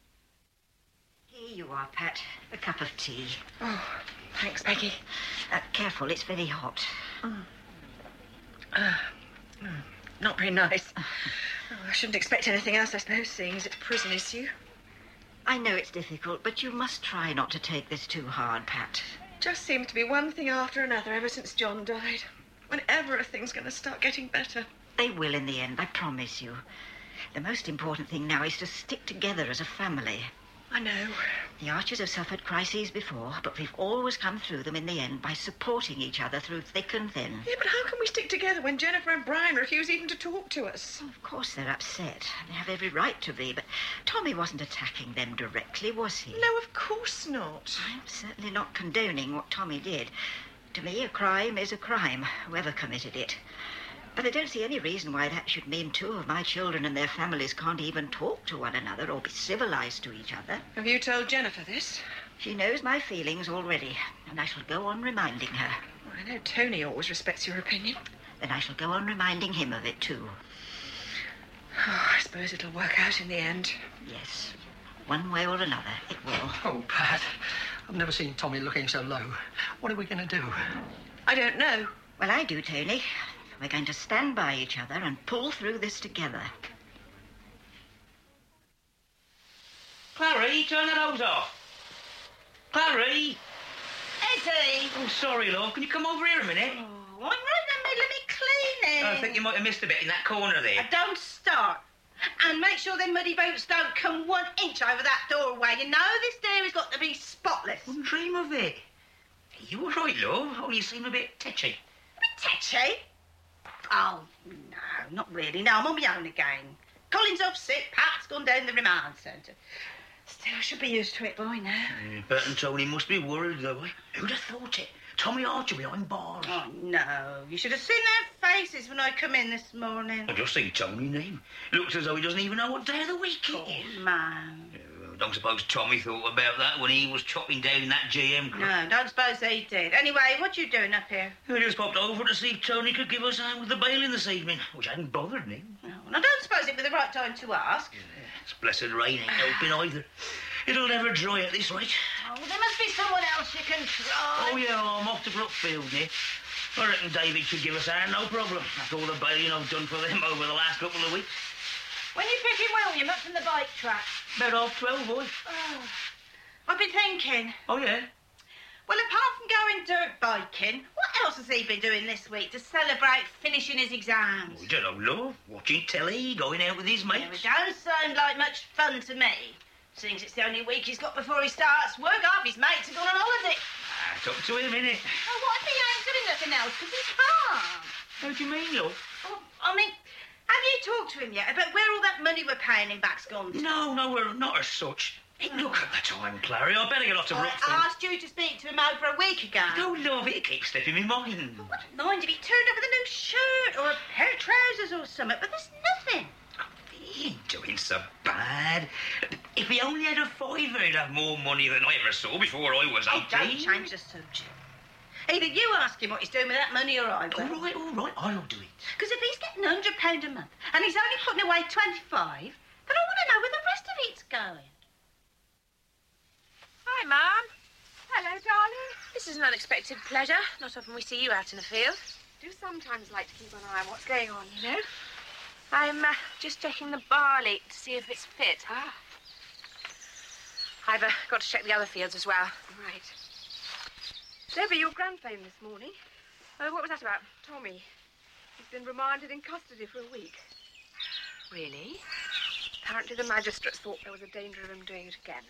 S18: Here you are, Pat. A cup of tea.
S9: Oh, thanks, Peggy.
S18: Uh, careful, it's very hot.
S9: Mm. Uh, mm, not very nice. Oh, I shouldn't expect anything else, I suppose, seeing as it's a prison issue.
S18: I know it's difficult, but you must try not to take this too hard, Pat.
S9: Just seems to be one thing after another ever since John died. Whenever a thing's going to start getting better.
S18: They will in the end, I promise you. The most important thing now is to stick together as a family.
S9: I know.
S18: The Archers have suffered crises before, but we've always come through them in the end by supporting each other through thick and thin.
S9: Yeah, but how can we stick together when Jennifer and Brian refuse even to talk to us?
S18: Well, of course they're upset. They have every right to be, but Tommy wasn't attacking them directly, was he?
S9: No, of course not.
S18: I'm certainly not condoning what Tommy did. To me, a crime is a crime, whoever committed it. But I don't see any reason why that should mean two of my children and their families can't even talk to one another or be civilized to each other.
S9: Have you told Jennifer this?
S18: She knows my feelings already, and I shall go on reminding her.
S9: Well, I know Tony always respects your opinion.
S18: Then I shall go on reminding him of it, too.
S9: Oh, I suppose it'll work out in the end.
S18: Yes. One way or another, it will.
S10: Oh, Pat, I've never seen Tommy looking so low. What are we going to do?
S9: I don't know.
S18: Well, I do, Tony. We're going to stand by each other and pull through this together.
S19: Clary, turn that hose off. Clary!
S18: Eddie!
S19: Oh, sorry, love. Can you come over here a minute?
S18: Oh, I'm right in the middle of me cleaning.
S19: I think you might have missed a bit in that corner there.
S18: Don't start.
S9: And make sure them muddy boots don't come one inch over that doorway. You know this dairy's got to be spotless.
S19: Wouldn't dream of it. You all right, love? Oh, you seem a bit tetchy.
S9: A bit tetchy? Oh, no, not really. No, I'm on my own again. Colin's off sick, Pat's gone down the remand centre. Still, I should be used to it by now.
S19: Yeah, Bert and Tony must be worried, though. Who'd have thought it? Tommy Archer behind bars.
S9: Oh, no. You should have seen their faces when I come in this morning.
S19: I just see Tony's name. Looks as though he doesn't even know what day of the week it
S9: oh,
S19: is.
S9: man.
S19: Yeah, well, don't suppose Tommy thought about that when he was chopping down that G M crop.
S9: No, don't suppose he did. Anyway, what you doing up here?
S19: I just popped over to see if Tony could give us a hand with the bailing this evening, which hadn't bothered me.
S9: Oh, and I don't suppose it was the right time to ask.
S19: Yeah, this blessed rain ain't helping either. It'll never dry at this rate.
S9: Oh, there must be someone else you can try.
S19: Oh, yeah, I'm off to Brookfield, Nick. I reckon David should give us a hand, no problem. After all the bailing I've done for them over the last couple of weeks.
S9: When you picking William up from the bike track?
S19: About half twelve, boy.
S9: Oh, I've been thinking.
S19: Oh, yeah?
S9: Well, apart from going dirt biking, what else has he been doing this week to celebrate finishing his exams?
S19: Oh, I don't know, love. Watching telly, going out with his mates.
S9: Yeah, it don't sound like much fun to me. Seems it's the only week he's got before he starts work. Half his mates have gone on holiday.
S19: Ah, it's up to him, innit?
S9: Oh, what if he ain't doing nothing else? Because he can't.
S19: How do you mean, love?
S9: Oh, I mean, have you talked to him yet about where all that money we're paying him back's gone to?
S19: No, no, we're not as such. Hey, look at the time, Clary. I better get off to Brookfield.
S9: I asked you to speak to him over a week ago.
S19: No, love, it keeps slipping me mind.
S9: I wouldn't mind if he turned up with a new shirt or a pair of trousers or something, but there's nothing.
S19: He ain't doing so bad. If he only had a fiver, he'd have more money than I ever saw before I was
S9: Oh,
S19: eighteen.
S9: don't change the subject. Either you ask him what he's doing with that money or I will.
S19: All right, all right, I'll do it.
S9: Because if he's getting one hundred pounds a month and he's only putting away twenty-five, then I want to know where the rest of it's going.
S13: Hi, Mum. Hello, darling. This is an unexpected pleasure. Not often we see you out in the field.
S16: Do sometimes like to keep an eye on what's going on, you know.
S13: I'm uh, just checking the barley to see if it's fit.
S16: Ah.
S13: I've uh, got to check the other fields as well.
S16: Right. Debbie, your grandfame this morning.
S13: Oh, what was that about?
S16: Tommy. He's been remanded in custody for a week.
S13: Really?
S16: Apparently the magistrates thought there was a danger of him doing it again.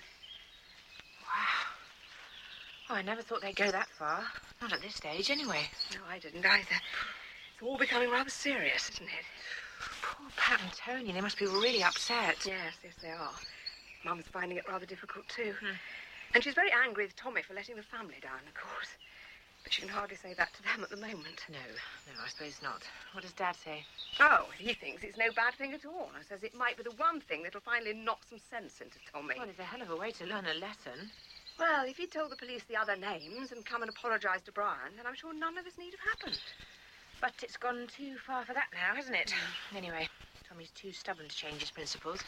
S13: Wow. Oh, I never thought they'd go that far. Not at this stage, anyway.
S16: No, I didn't either. It's all becoming rather serious, isn't it?
S13: Poor Pat and Tony, they must be really upset.
S16: Yes, yes, they are. Mum's finding it rather difficult, too.
S13: Hmm.
S16: And she's very angry with Tommy for letting the family down, of course. But she can hardly say that to them at the moment.
S13: No, no, I suppose not. What does Dad say?
S16: Oh, he thinks it's no bad thing at all. And says it might be the one thing that'll finally knock some sense into Tommy.
S13: Well, it's a hell of a way to learn a lesson.
S16: Well, if he'd told the police the other names and come and apologised to Brian, then I'm sure none of this need have happened.
S13: But it's gone too far for that now, hasn't it? Mm. Anyway, Tommy's too stubborn to change his principles.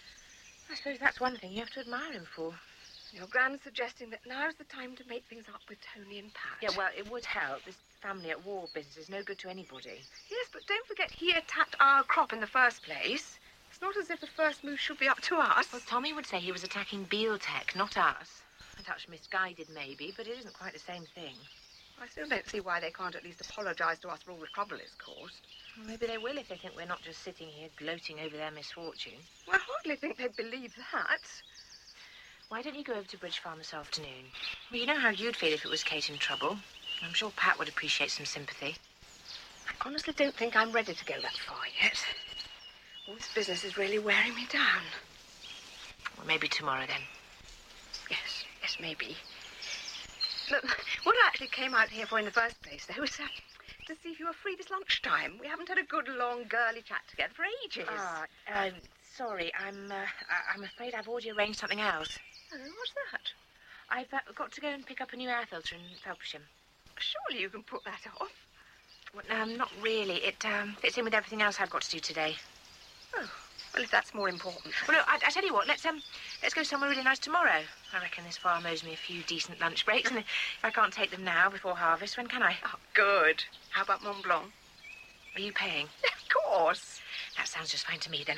S13: I suppose that's one thing you have to admire him for.
S16: Your Gran's suggesting that now's the time to make things up with Tony and Pat.
S13: Yeah, well, it would help. This family at war business is no good to anybody.
S16: Yes, but don't forget he attacked our crop in the first place. It's not as if the first move should be up to us.
S13: Well, Tommy would say he was attacking Bealtech, not us. A touch misguided, maybe, but it isn't quite the same thing.
S16: I still don't see why they can't at least apologise to us for all the trouble it's caused.
S13: Well, maybe they will if they think we're not just sitting here gloating over their misfortune.
S16: Well, I hardly think they'd believe that.
S13: Why don't you go over to Bridge Farm this afternoon? Well, you know how you'd feel if it was Kate in trouble. I'm sure Pat would appreciate some sympathy.
S16: I honestly don't think I'm ready to go that far yet. All this business is really wearing me down.
S13: Well, maybe tomorrow, then.
S16: Yes, yes, maybe. Look, what I actually came out here for in the first place, though, was uh, to see if you were free this lunchtime. We haven't had a good, long, girly chat together for ages.
S13: Ah, um, sorry, I'm, uh, I- I'm afraid I've already arranged something else.
S16: Oh, what's that?
S13: I've uh, got to go and pick up a new air filter in Felpersham.
S16: Surely you can put that off.
S13: Well, um, not really. It um, fits in with everything else I've got to do today.
S16: Oh, well, if that's more important.
S13: Well, no, I, I tell you what, let's um, let's go somewhere really nice tomorrow. I reckon this farm owes me a few decent lunch breaks, and if I can't take them now before harvest, when can I?
S16: Oh, good. How about Mont Blanc?
S13: Are you paying?
S16: Of course.
S13: That sounds just fine to me, then.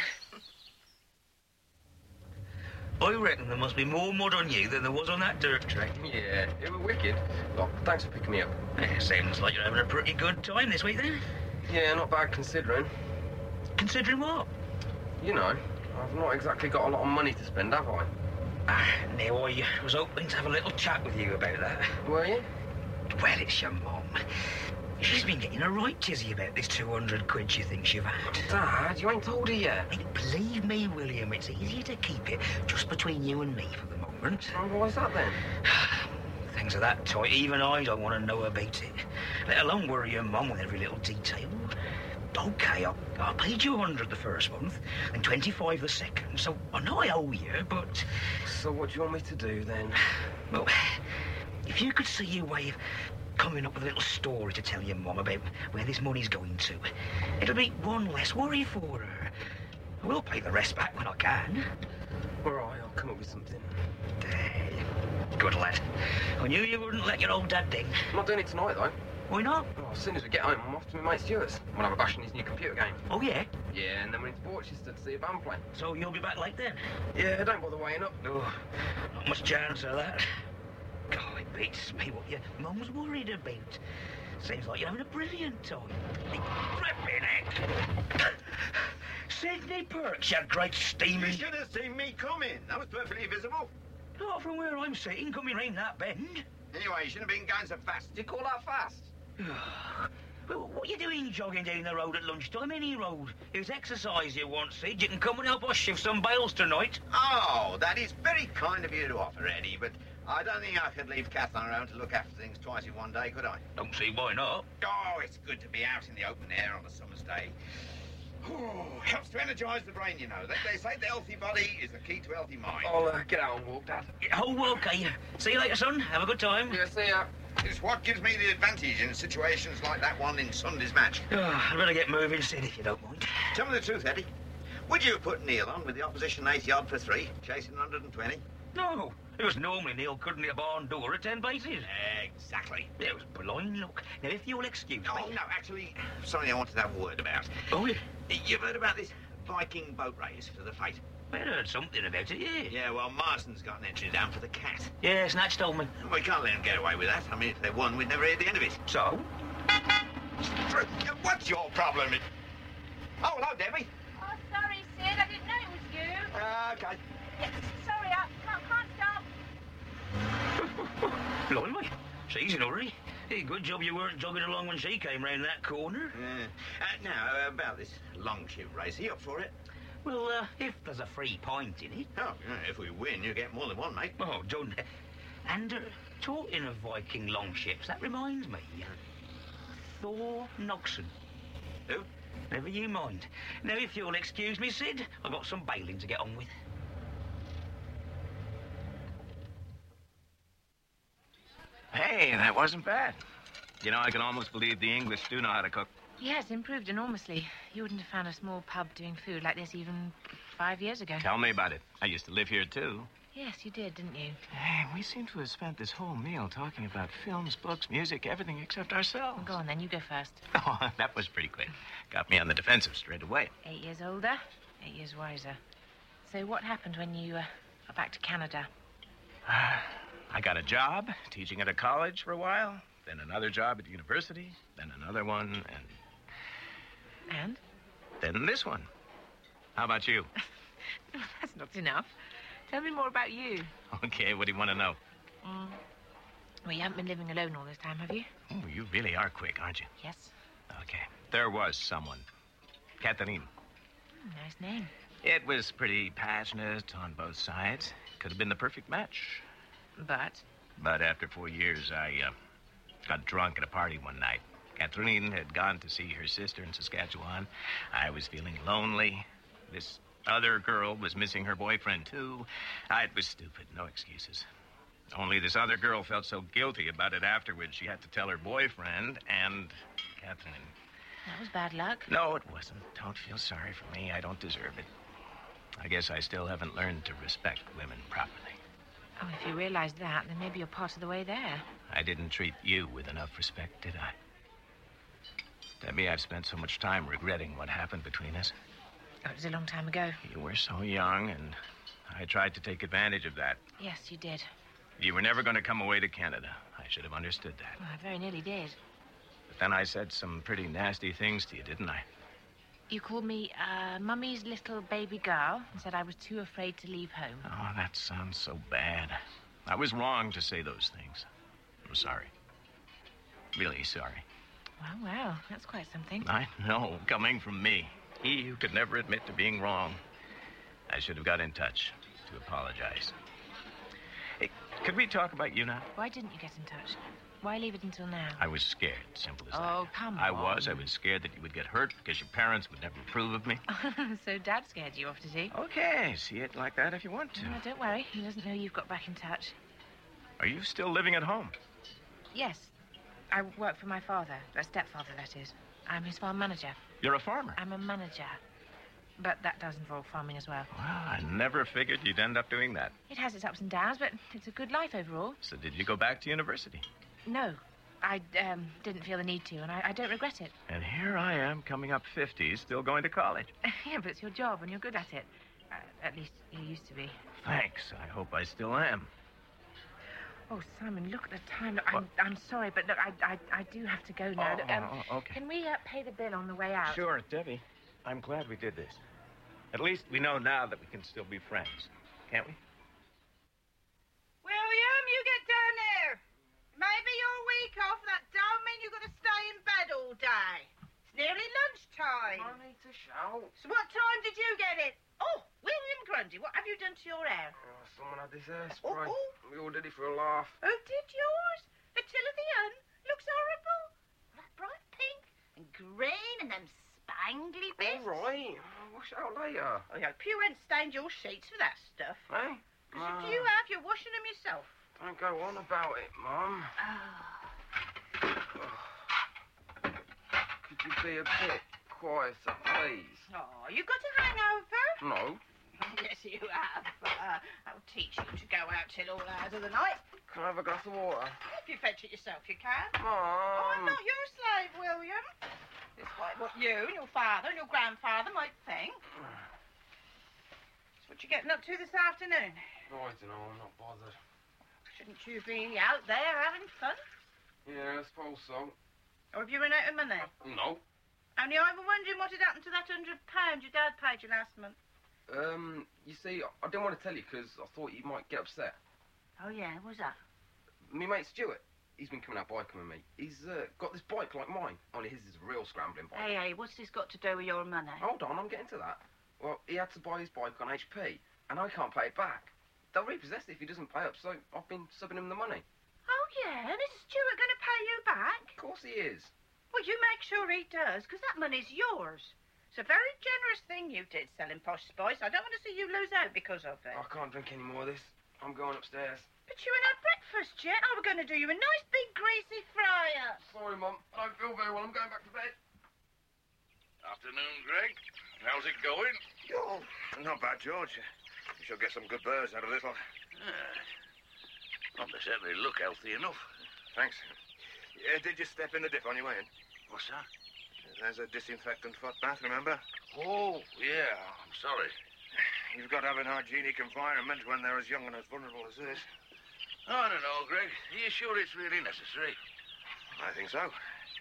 S19: I reckon there must be more mud on you than there was on that dirt track.
S20: Yeah, it was wicked. Well, thanks for picking me up.
S19: Yeah, sounds like you're having a pretty good time this week, then.
S20: Yeah, not bad considering.
S19: Considering what?
S20: You know, I've not exactly got a lot of money to spend, have I?
S19: Ah, no, I was hoping to have a little chat with you about that.
S20: Were you?
S19: Well, it's your mum. She's been getting a right tizzy about this two hundred quid she thinks you've had.
S20: Dad, you ain't told her yet.
S19: Hey, believe me, William, it's easier to keep it just between you and me for the moment.
S20: Oh, why's that then?
S19: Things are that tight, even I don't want to know about it. Let alone worry your mum with every little detail. OK, I, I paid you a hundred the first month, and twenty-five the second, so I know I owe you, but...
S20: So what do you want me to do, then?
S19: Well, if you could see your way of coming up with a little story to tell your mum about where this money's going to, it'll be one less worry for her. I will pay the rest back when I can.
S20: All right, I'll come up with something.
S19: There. Good lad. I knew you wouldn't let your old dad ding.
S20: I'm not doing it tonight, though.
S19: Why not?
S20: Oh, as soon as we get home, I'm off to my mate Stuart's. We'll have a bash in his new computer game.
S19: Oh, yeah?
S20: Yeah, and then we're into Portchester to see a band play.
S19: So you'll be back late then?
S20: Yeah, don't bother weighing up.
S19: No, not much chance of that. God, it beats me what your mum's worried about. Seems like you're having a brilliant time. Flipping heck. Sidney Perks, you great steaming...
S21: You should have seen me coming. That was perfectly visible.
S19: Not from where I'm sitting, coming round that bend.
S21: Anyway, you shouldn't have been going so fast. Do you call that fast?
S19: Well, what are you doing jogging down the road at lunchtime, any road? It was exercise you want, Sid. You can come and help us shift some bales tonight.
S21: Oh, that is very kind of you to offer, Eddie, but I don't think I could leave Kath on her own to look after things twice in one day, could I?
S19: Don't see why not.
S21: Oh, it's good to be out in the open air on a summer's day. Oh, helps to energise the brain, you know. They, they say the healthy body is the key to a healthy mind.
S20: I'll uh, get out and walk, Dad.
S19: Oh, OK. See you later, son. Have a good time.
S20: Yeah, see ya.
S21: It's what gives me the advantage in situations like that one in Sunday's match.
S19: Oh, I'd better get moving, Sid, if you don't mind.
S21: Tell me the truth, Eddie. Would you have put Neil on with the opposition eighty odd for three, chasing one hundred twenty?
S19: No. It was normally Neil couldn't hit a barn door at ten paces.
S21: Exactly.
S19: It was blind luck. Now, if you'll excuse
S21: oh,
S19: me...
S21: Oh, no, actually, something I wanted to have a word about.
S19: Oh, yeah?
S21: You've heard about this Viking boat race for the Fate?
S19: I heard something about it, yeah.
S21: Yeah, well, Marston's got an entry down for the Cat.
S19: Yeah, Snatch told me.
S21: We can't let him get away with that. I mean, if they won, we'd never hear the end of it.
S19: So?
S21: What's your problem? Oh, hello, Debbie.
S3: Oh, sorry, Sid. I didn't know it was you.
S21: Uh, OK.
S3: Yeah, sorry, I can't, can't stop.
S19: Blimey, she's in a hurry. Hey, good job you weren't jogging along when she came round that corner.
S21: Yeah. Uh, now, uh, about this longship race, are you up for it?
S19: Well, uh, if there's a free point in it.
S21: Oh, yeah, if we win, you get more than one, mate.
S19: Oh, done. And, uh, talking of Viking longships, that reminds me. Thor Nogson.
S21: Who?
S19: Never you mind. Now, if you'll excuse me, Sid, I've got some bailing to get on with.
S22: Hey, that wasn't bad. You know, I can almost believe the English do know how to cook.
S11: Yes, improved enormously. You wouldn't have found a small pub doing food like this even five years ago.
S22: Tell me about it. I used to live here, too.
S11: Yes, you did, didn't you?
S22: Hey, we seem to have spent this whole meal talking about films, books, music, everything except ourselves.
S11: Well, go on, then. You go first.
S22: Oh, that was pretty quick. Got me on the defensive straight away.
S11: Eight years older, eight years wiser. So what happened when you uh, got back to Canada?
S22: I got a job teaching at a college for a while, then another job at university, then another one, and...
S11: And?
S22: Then this one. How about you?
S11: That's not enough. Tell me more about you.
S22: Okay, what do you want to know?
S11: Mm. Well, you haven't been living alone all this time, have you?
S22: Oh, you really are quick, aren't you?
S11: Yes.
S22: Okay. There was someone. Catherine.
S11: Mm, nice name.
S22: It was pretty passionate on both sides. Could have been the perfect match.
S11: But?
S22: But after four years, I uh, got drunk at a party one night. Catherine had gone to see her sister in Saskatchewan. I was feeling lonely. This other girl was missing her boyfriend, too. I, it was stupid, no excuses. Only this other girl felt so guilty about it afterwards, she had to tell her boyfriend and Catherine.
S11: That was bad luck.
S22: No, it wasn't. Don't feel sorry for me. I don't deserve it. I guess I still haven't learned to respect women properly.
S11: Oh, if you realize that, then maybe you're part of the way there.
S22: I didn't treat you with enough respect, did I? Debbie, I've spent so much time regretting what happened between us.
S11: Oh, it was a long time ago.
S22: You were so young, and I tried to take advantage of that.
S11: Yes, you did.
S22: You were never going to come away to Canada. I should have understood that.
S11: Well, I very nearly did.
S22: But then I said some pretty nasty things to you, didn't I?
S16: You called me uh, Mummy's little baby girl and said I was too afraid to leave home.
S22: Oh, that sounds so bad. I was wrong to say those things. I'm sorry. Really sorry.
S16: Well, well, that's quite something.
S22: I know, coming from me. He who could never admit to being wrong. I should have got in touch to apologize. Hey, could we talk about you now?
S16: Why didn't you get in touch? Why leave it until now?
S22: I was scared, simple as that.
S16: Oh, come
S22: I
S16: on.
S22: was. I was scared that you would get hurt because your parents would never approve of me.
S16: So Dad scared you off, did he?
S22: Okay, see it like that if you want to.
S16: No, don't worry. He doesn't know you've got back in touch.
S22: Are you still living at home?
S16: Yes. I work for my father. A stepfather, that is. I'm his farm manager.
S22: You're a farmer?
S16: I'm a manager. But that does involve farming as well.
S22: Well, I never figured you'd end up doing that.
S16: It has its ups and downs, but it's a good life overall.
S22: So did you go back to university?
S16: No. I um, didn't feel the need to, and I, I don't regret it.
S22: And here I am, coming up fifty, still going to college.
S16: Yeah, but it's your job, and you're good at it. Uh, at least you used to be.
S22: Thanks. I hope I still am.
S16: Oh, Simon, look at the time. Look, I'm, I'm sorry, but look, I, I, I do have to go now.
S22: Oh,
S16: Look, um,
S22: oh, okay.
S16: Can we uh, pay the bill on the way out?
S22: Sure, Debbie. I'm glad we did this. At least we know now that we can still be friends, can't we?
S9: William, you get down here. Maybe you're a week off. That don't mean you've got to stay in bed all day. It's nearly lunchtime.
S20: I need to shout.
S9: So what time did you get it? Oh, William Grundy, what have you done to your hair?
S20: Oh, someone had this hairspray.
S9: Oh, oh.
S20: We all did it for a laugh.
S9: Who did yours? The till of the un? Looks horrible. That bright pink and green and them spangly bits.
S20: All right. I'll wash it out later.
S9: I hope you ain't stained your sheets with that stuff.
S20: Hey?
S9: Because
S20: Mum,
S9: if you have, you're washing them yourself.
S20: Don't go on about it, Mum. Could you be a bit quieter, please?
S9: Oh, you got a hangover?
S20: No.
S9: Yes, you have. Uh, I'll teach you to go out till all hours of the night.
S20: Can I have a glass of water?
S9: If you fetch it yourself, you can.
S20: Mum.
S9: Oh, I'm not your slave, William. Despite what you and your father and your grandfather might think. So what you getting up to this afternoon?
S20: Oh, I don't know. I'm not bothered.
S9: Shouldn't you be out there having fun?
S20: Yeah, I suppose so.
S9: Or have you run out of money?
S20: No.
S9: Only I were wondering what had happened to that hundred pounds your dad paid you last month.
S20: Um, you see, I didn't want to tell you because I thought you might get upset.
S9: Oh, yeah, what's that?
S20: Me mate Stuart, he's been coming out biking with me. He's uh, got this bike like mine, only his is a real scrambling bike.
S9: Hey, hey, what's this got to do with your money?
S20: Hold on, I'm getting to that. Well, he had to buy his bike on H P, and I can't pay it back. They'll repossess it if he doesn't pay up, so I've been subbing him the money.
S9: Oh, yeah? And is Stuart going to pay you back?
S20: Of course he is.
S9: Well, you make sure he does, because that money's yours. It's a very generous thing you did, selling Posh Spice. I don't want to see you lose out because of it.
S20: I can't drink any more of this. I'm going upstairs.
S9: But you ain't had breakfast yet. I was going to do you a nice big greasy fryer.
S20: Sorry, Mum. I don't feel very well. I'm going back to bed.
S1: Afternoon, Greg. How's it going?
S21: Oh, not bad, George. You shall get some good birds out of this lot.
S1: Ah, well, they certainly look healthy enough.
S21: Thanks. Yeah, did you step in the dip on your way in?
S1: What's that?
S21: There's a disinfectant foot bath, remember?
S1: Oh, yeah. I'm sorry.
S21: You've got to have an hygienic environment when they're as young and as vulnerable as this.
S1: I don't know, Greg. Are you sure it's really necessary?
S21: I think so.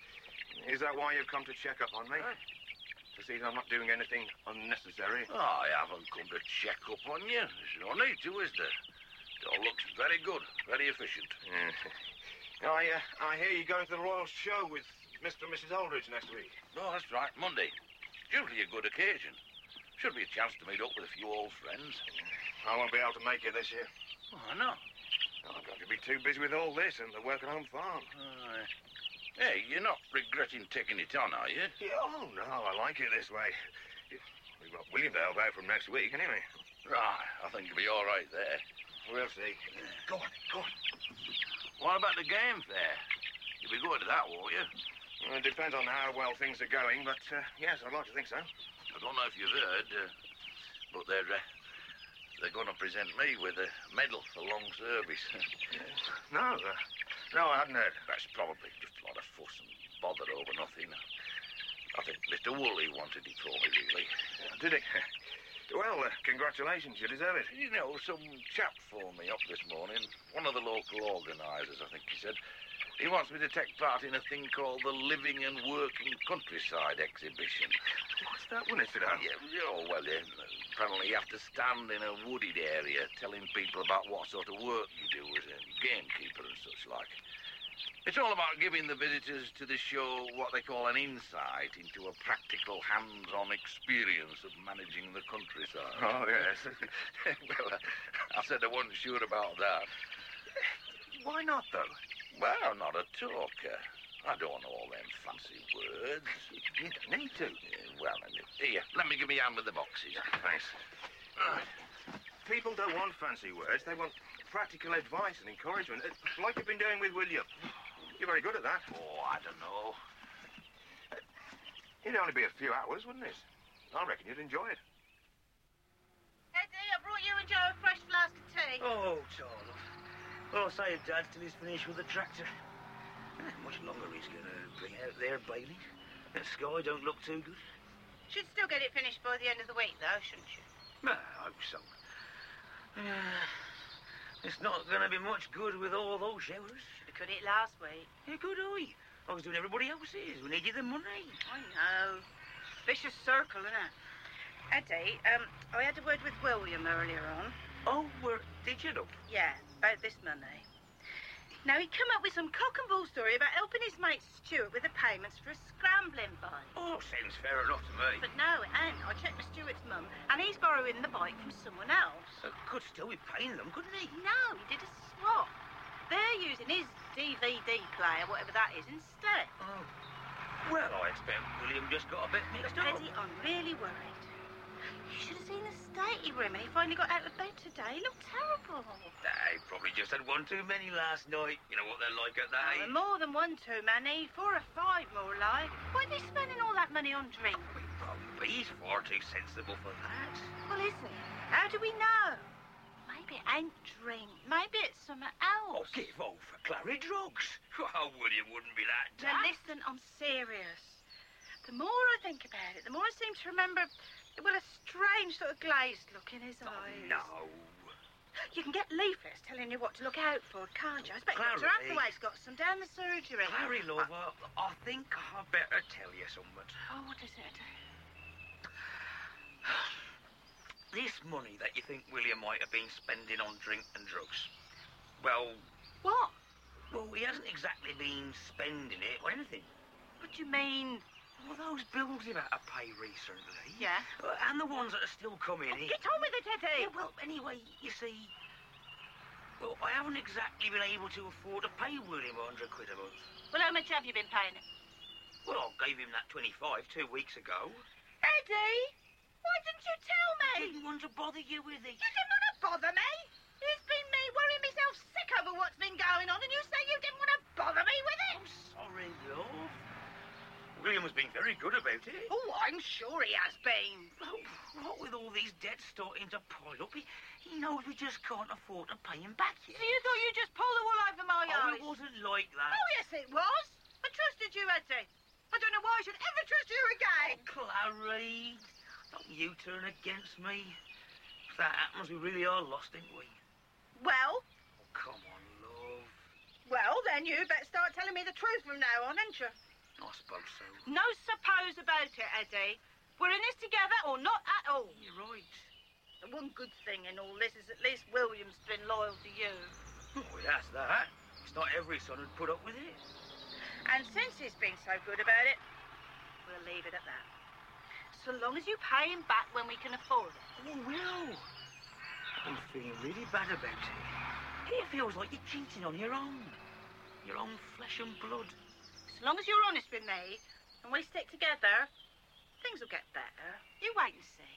S21: Is that why you've come to check up on me?
S1: Right.
S21: To see that I'm not doing anything unnecessary?
S1: Oh, I haven't come to check up on you. There's no need to, is there? It all looks very good, very efficient.
S21: Yeah. I, uh, I hear you're going to the Royal Show with Mister and Missus Aldridge next week.
S1: No, that's right, Monday. It's usually a good occasion. Should be a chance to meet up with a few old friends.
S21: I won't be able to make it this year.
S1: Oh, I know.
S21: I'm going to be too busy with all this and the work at home farm.
S1: Uh, hey, you're not regretting taking it on, are you?
S21: Yeah, oh, no, I like it this way. We've got William to help out from next week, anyway.
S1: Right, I think you'll be all right there.
S21: We'll see. Go on, go on.
S1: What about the game fair? You'll be going to that, won't you?
S21: Well, it depends on how well things are going, but uh, yes, I'd like to think so.
S1: I don't know if you've heard, uh, but they're uh, they're going to present me with a medal for long service.
S21: No, uh, no, I hadn't heard.
S1: That's probably just a lot of fuss and bother over nothing. I think Mister Woolley wanted it for me, really.
S21: Uh, did he? Well, uh, congratulations, you deserve it.
S1: You know, some chap phoned me up this morning, one of the local organisers, I think he said. He wants me to take part in a thing called the Living and Working Countryside exhibition.
S21: What's that one, if it ain't?
S1: Yeah, oh, well, uh, apparently you have to stand in a wooded area telling people about what sort of work you do as a gamekeeper and such like. It's all about giving the visitors to the show what they call an insight into a practical, hands-on experience of managing the countryside.
S21: Oh, yes.
S1: Well, uh, I said I wasn't sure about that.
S21: Why not, though?
S1: Well, I'm not a talker. I don't know all them fancy words.
S21: You don't need to.
S1: Yeah, well, here, let me give me a hand with the boxes.
S21: Thanks. Right. People don't want fancy words. They want practical advice and encouragement, uh, like you've been doing with William. You're very good at that.
S1: Oh, I don't know.
S21: Uh, it'd only be a few hours, wouldn't it? I reckon you'd enjoy it.
S9: Eddie, I brought you and Joe a fresh flask of tea.
S19: Oh, Charlotte. Well, I'll say it, Dad, till he's finished with the tractor. How much longer he's going to bring out there bailing? That sky don't look too good.
S9: Should still get it finished by the end of the week, though, shouldn't you?
S19: Well, I hope so. Uh, it's not going to be much good with all those showers.
S9: Should have cut it last week.
S19: Yeah, good I. I was doing everybody else's. We needed the money.
S9: I know. Vicious circle, isn't it? Eddie, um, I had a word with William earlier on.
S19: Oh, where did you look?
S9: Yeah, about this money. Now, he come up with some cock and bull story about helping his mate Stuart with the payments for a scrambling bike.
S19: Oh, sounds fair enough to me.
S9: But no, it ain't. I checked with Stuart's mum, and he's borrowing the bike from someone else.
S19: Uh, could still be paying them, couldn't he?
S9: No, he did a swap. They're using his D V D player, whatever that is, instead.
S19: Oh. Well, I expect William just got a bit mixed
S9: But
S19: up.
S9: Eddie, I'm really worried. You should have seen the state he was in when he finally got out of bed today. He looked terrible.
S19: They probably just had one too many last night. You know what they're like at that
S9: Oh,
S19: age.
S9: more than one too many. Four or five, more like. Why are they spending all that money on drink?
S19: But he's far too sensible for that.
S9: Well, is he? How do we know? Maybe it ain't drink. Maybe it's something else.
S19: Oh, give over Clary drugs. Oh, William wouldn't be that
S9: Now,
S19: daft.
S9: listen, I'm serious. The more I think about it, the more I seem to remember, well, a strange sort of glazed look in his eyes.
S19: No.
S9: You can get leaflets telling you what to look out for, can't you? I expect
S19: Clary.
S9: Doctor Hathaway's got some down the surgery.
S19: Clary, love, I, I think I better tell you something.
S9: Oh, what is it?
S19: This money that you think William might have been spending on drink and drugs, well...
S9: What?
S19: Well, he hasn't exactly been spending it or anything.
S9: What do you mean?
S19: Well, those bills you've had to pay recently.
S9: Yeah?
S19: Uh, and the ones that are still coming in.
S9: Get on with it, Eddie!
S19: Yeah, well, anyway, you see... Well, I haven't exactly been able to afford to pay William a hundred quid a month.
S9: Well, how much have you been paying him?
S19: Well, I gave him that twenty-five two weeks ago.
S9: Eddie! Why didn't you tell me?
S19: I didn't want to bother you with it.
S9: You didn't want to bother me? It's been me worrying myself sick over what's been going on, and you say you didn't want to bother me with it?
S19: I'm sorry, love. William has been very good about it.
S9: Oh, I'm sure he has been.
S19: Well, what with all these debts starting to pile up, he, he knows we just can't afford to pay him back yet.
S9: So you thought you'd just pull the wool over my
S19: Oh,
S9: eyes?
S19: it wasn't like that.
S9: Oh, yes, it was. I trusted you, Eddie. I don't know why I should ever trust you again.
S19: Oh, Clary, don't you turn against me. If that happens, we really are lost, ain't we?
S9: Well?
S19: Oh, come on, love.
S9: Well, then you better start telling me the truth from now on, ain't you?
S19: I suppose so.
S9: No suppose about it, Eddie. We're in this together or not at all.
S19: You're right.
S9: The one good thing in all this is at least William's been loyal to you.
S19: Oh, that's that. It's not every son who'd put up with it.
S9: And since he's been so good about it, we'll leave it at that. So long as you pay him back when we can afford it.
S19: Oh, well. I'm feeling really bad about it. It feels like you're cheating on your own. Your own flesh and blood.
S9: So long as you're honest with me and we stick together, things will get better. You wait and see.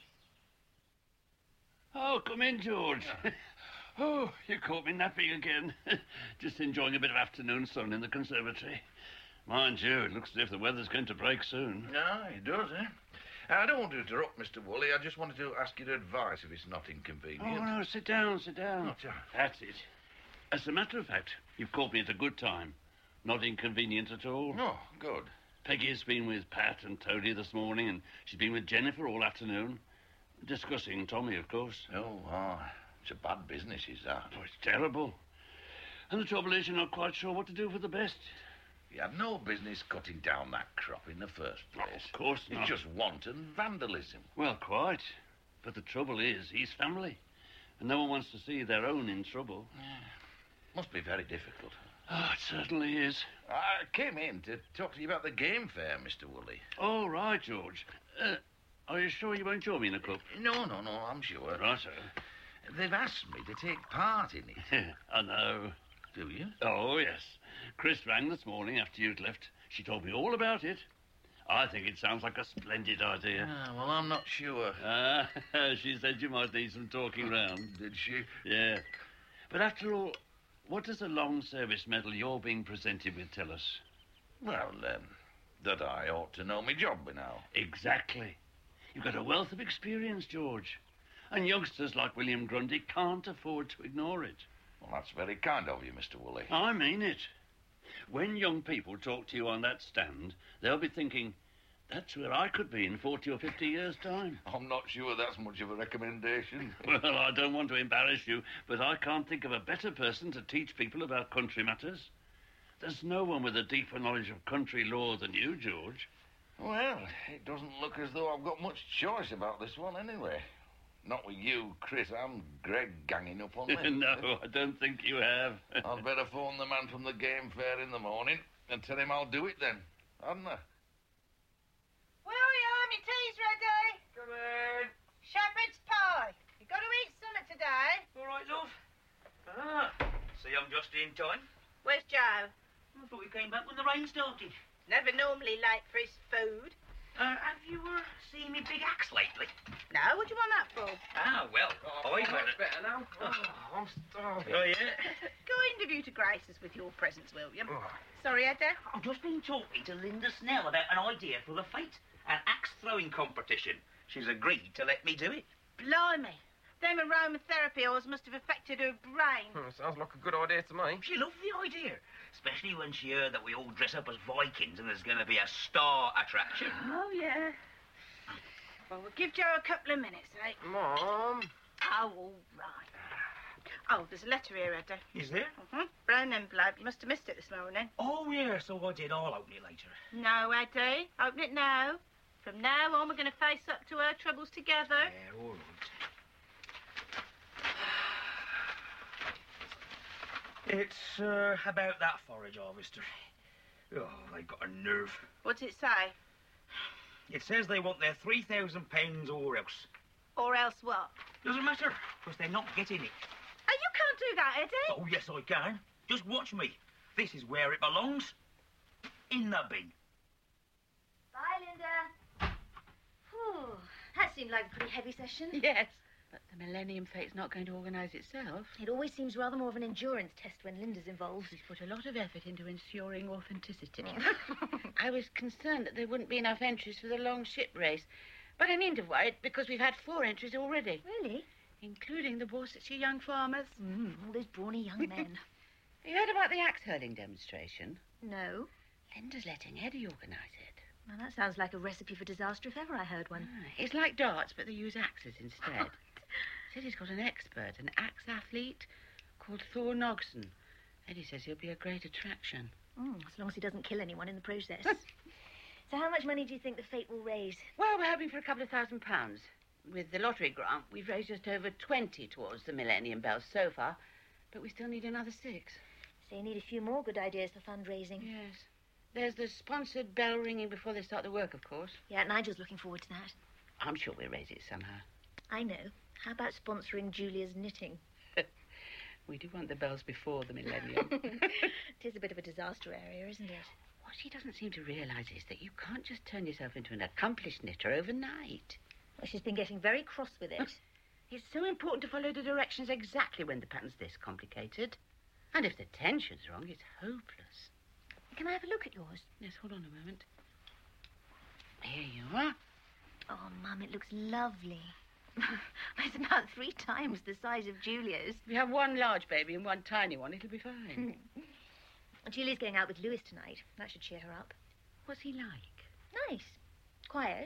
S2: Oh, come in, George. Oh, you caught me napping again. Just enjoying a bit of afternoon sun in the conservatory. Mind you, it looks as if the weather's going to break soon.
S1: Yeah, it does, eh? I don't want to interrupt, Mister Woolley. I just wanted to ask your advice if it's not inconvenient.
S2: Oh, no, sit down, sit down.
S1: Oh, John.
S2: That's it. As a matter of fact, you've caught me at a good time. Not inconvenient at all.
S1: Oh, good.
S2: Peggy's been with Pat and Tony this morning, and she's been with Jennifer all afternoon. Discussing Tommy, of course.
S1: Oh, ah, it's a bad business, is that?
S2: Oh, it's terrible. And the trouble is, you're not quite sure what to do for the best.
S1: He had no business cutting down that crop in the first place.
S2: Of course not.
S1: It's just wanton vandalism.
S2: Well, quite. But the trouble is, he's family. And no one wants to see their own in trouble.
S1: Must be very difficult.
S2: Oh, it certainly is.
S1: I came in to talk to you about the game fair, Mister Woolley.
S2: Oh, right, George. Uh, are you sure you won't join me in a cup?
S1: No, no, no, I'm sure.
S2: Righto.
S1: They've asked me to take part in it.
S2: I know.
S1: Do you?
S2: Oh, yes. Chris rang this morning after you'd left. She told me all about it. I think it sounds like a splendid idea.
S1: Ah, well, I'm not sure.
S2: Ah, she said you might need some talking round.
S1: Did she?
S2: Yeah. But after all, what does the long service medal you're being presented with tell us?
S1: Well, um, that I ought to know my job by now.
S2: Exactly. You've got a wealth of experience, George. And youngsters like William Grundy can't afford to ignore it.
S1: Well, that's very kind of you, Mister Woolley.
S2: I mean it. When young people talk to you on that stand, they'll be thinking, that's where I could be in forty or fifty years' time.
S1: I'm not sure that's much of a recommendation.
S2: Well, I don't want to embarrass you, but I can't think of a better person to teach people about country matters. There's no one with a deeper knowledge of country law than you, George.
S1: Well, it doesn't look as though I've got much choice about this one anyway. Not with you, Chris, and Greg ganging up on me.
S2: No, I don't think you have.
S1: I'd better phone the man from the game fair in the morning and tell him I'll do it then, hadn't I?
S9: William, your tea's ready.
S10: Come in.
S9: Shepherd's pie. You got to eat something today.
S19: All right, love. Ah, see, I'm just in time.
S9: Where's Joe?
S19: I thought he came back when the rain started.
S9: Never normally late for his food.
S19: Uh, have you uh, seen me big axe lately?
S9: No, what do you want that for?
S19: Ah, well,
S20: Oh,
S19: I've had
S20: much
S19: it.
S20: better now. Oh, I'm starving.
S19: Oh, yeah?
S9: Go interview to grace us with your presence, William.
S20: Oh.
S9: Sorry, Edda.
S19: I've just been talking to Linda Snell about an idea for the fete, an axe throwing competition. She's agreed to let me do it.
S9: Blimey. Them aromatherapy oils must have affected her brain.
S20: Hmm, sounds like a good idea to me.
S19: She loved the idea, especially when she heard that we all dress up as Vikings and there's going to be a star attraction.
S9: Oh, yeah. Well, we'll give Joe a couple of minutes, eh?
S20: Mom.
S9: Oh, all right. Oh, there's a letter here, Edda.
S19: Is there?
S9: Mm-hmm. Brown envelope. You must have missed it this morning.
S19: Oh, yeah, so I did. I'll open it later.
S9: No, Eddie. Open it now. From now on, we're going to face up to our troubles together.
S19: Yeah, all right. It's uh, about that forage harvester. Oh, they've got a nerve.
S9: What's it say?
S19: It says they want their three thousand pounds or else.
S9: Or else what?
S19: Doesn't matter, because they're not getting it.
S9: Oh, you can't do that, Eddie.
S19: Oh, yes, I can. Just watch me. This is where it belongs. In the bin.
S11: Bye, Linda. Whew, that seemed like a pretty heavy session.
S3: Yes, but the Millennium Fate's not going to organise itself.
S11: It always seems rather more of an endurance test when Linda's involved.
S3: She's put a lot of effort into ensuring authenticity. I was concerned that there wouldn't be enough entries for the long ship race, but I needn't have worried because we've had four entries already.
S11: Really?
S3: Including the Worcestershire young farmers.
S11: Mm, all those brawny young men.
S3: Have you heard about the axe hurling demonstration?
S11: No.
S3: Linda's letting Eddie organise it.
S11: Well, that sounds like a recipe for disaster if ever I heard one.
S3: Ah, it's like darts, but they use axes instead. Said he's got an expert, an axe athlete called Thor Nogson. Eddie says he'll be a great attraction.
S11: Mm, as long as he doesn't kill anyone in the process. So how much money do you think the fate will raise?
S3: Well, we're hoping for a couple of thousand pounds. With the lottery grant, we've raised just over twenty towards the Millennium Bells so far, but we still need another six.
S11: So you need a few more good ideas for fundraising.
S3: Yes. There's the sponsored bell ringing before they start the work, of course.
S11: Yeah, Nigel's looking forward to that.
S3: I'm sure we'll raise it somehow.
S11: I know. How about sponsoring Julia's knitting?
S3: We do want the bells before the millennium.
S11: It is a bit of a disaster area, isn't it?
S3: What she doesn't seem to realise is that you can't just turn yourself into an accomplished knitter overnight.
S11: Well, she's been getting very cross with it.
S3: It's so important to follow the directions exactly when the pattern's this complicated. And if the tension's wrong, it's hopeless.
S11: Can I have a look at yours?
S3: Yes, hold on a moment. Here you are.
S11: Oh, Mum, it looks lovely. It's about three times the size of Julia's.
S3: If you have one large baby and one tiny one, it'll be fine.
S11: Julia's going out with Lewis tonight. That should cheer her up.
S3: What's he like?
S11: Nice. Quiet.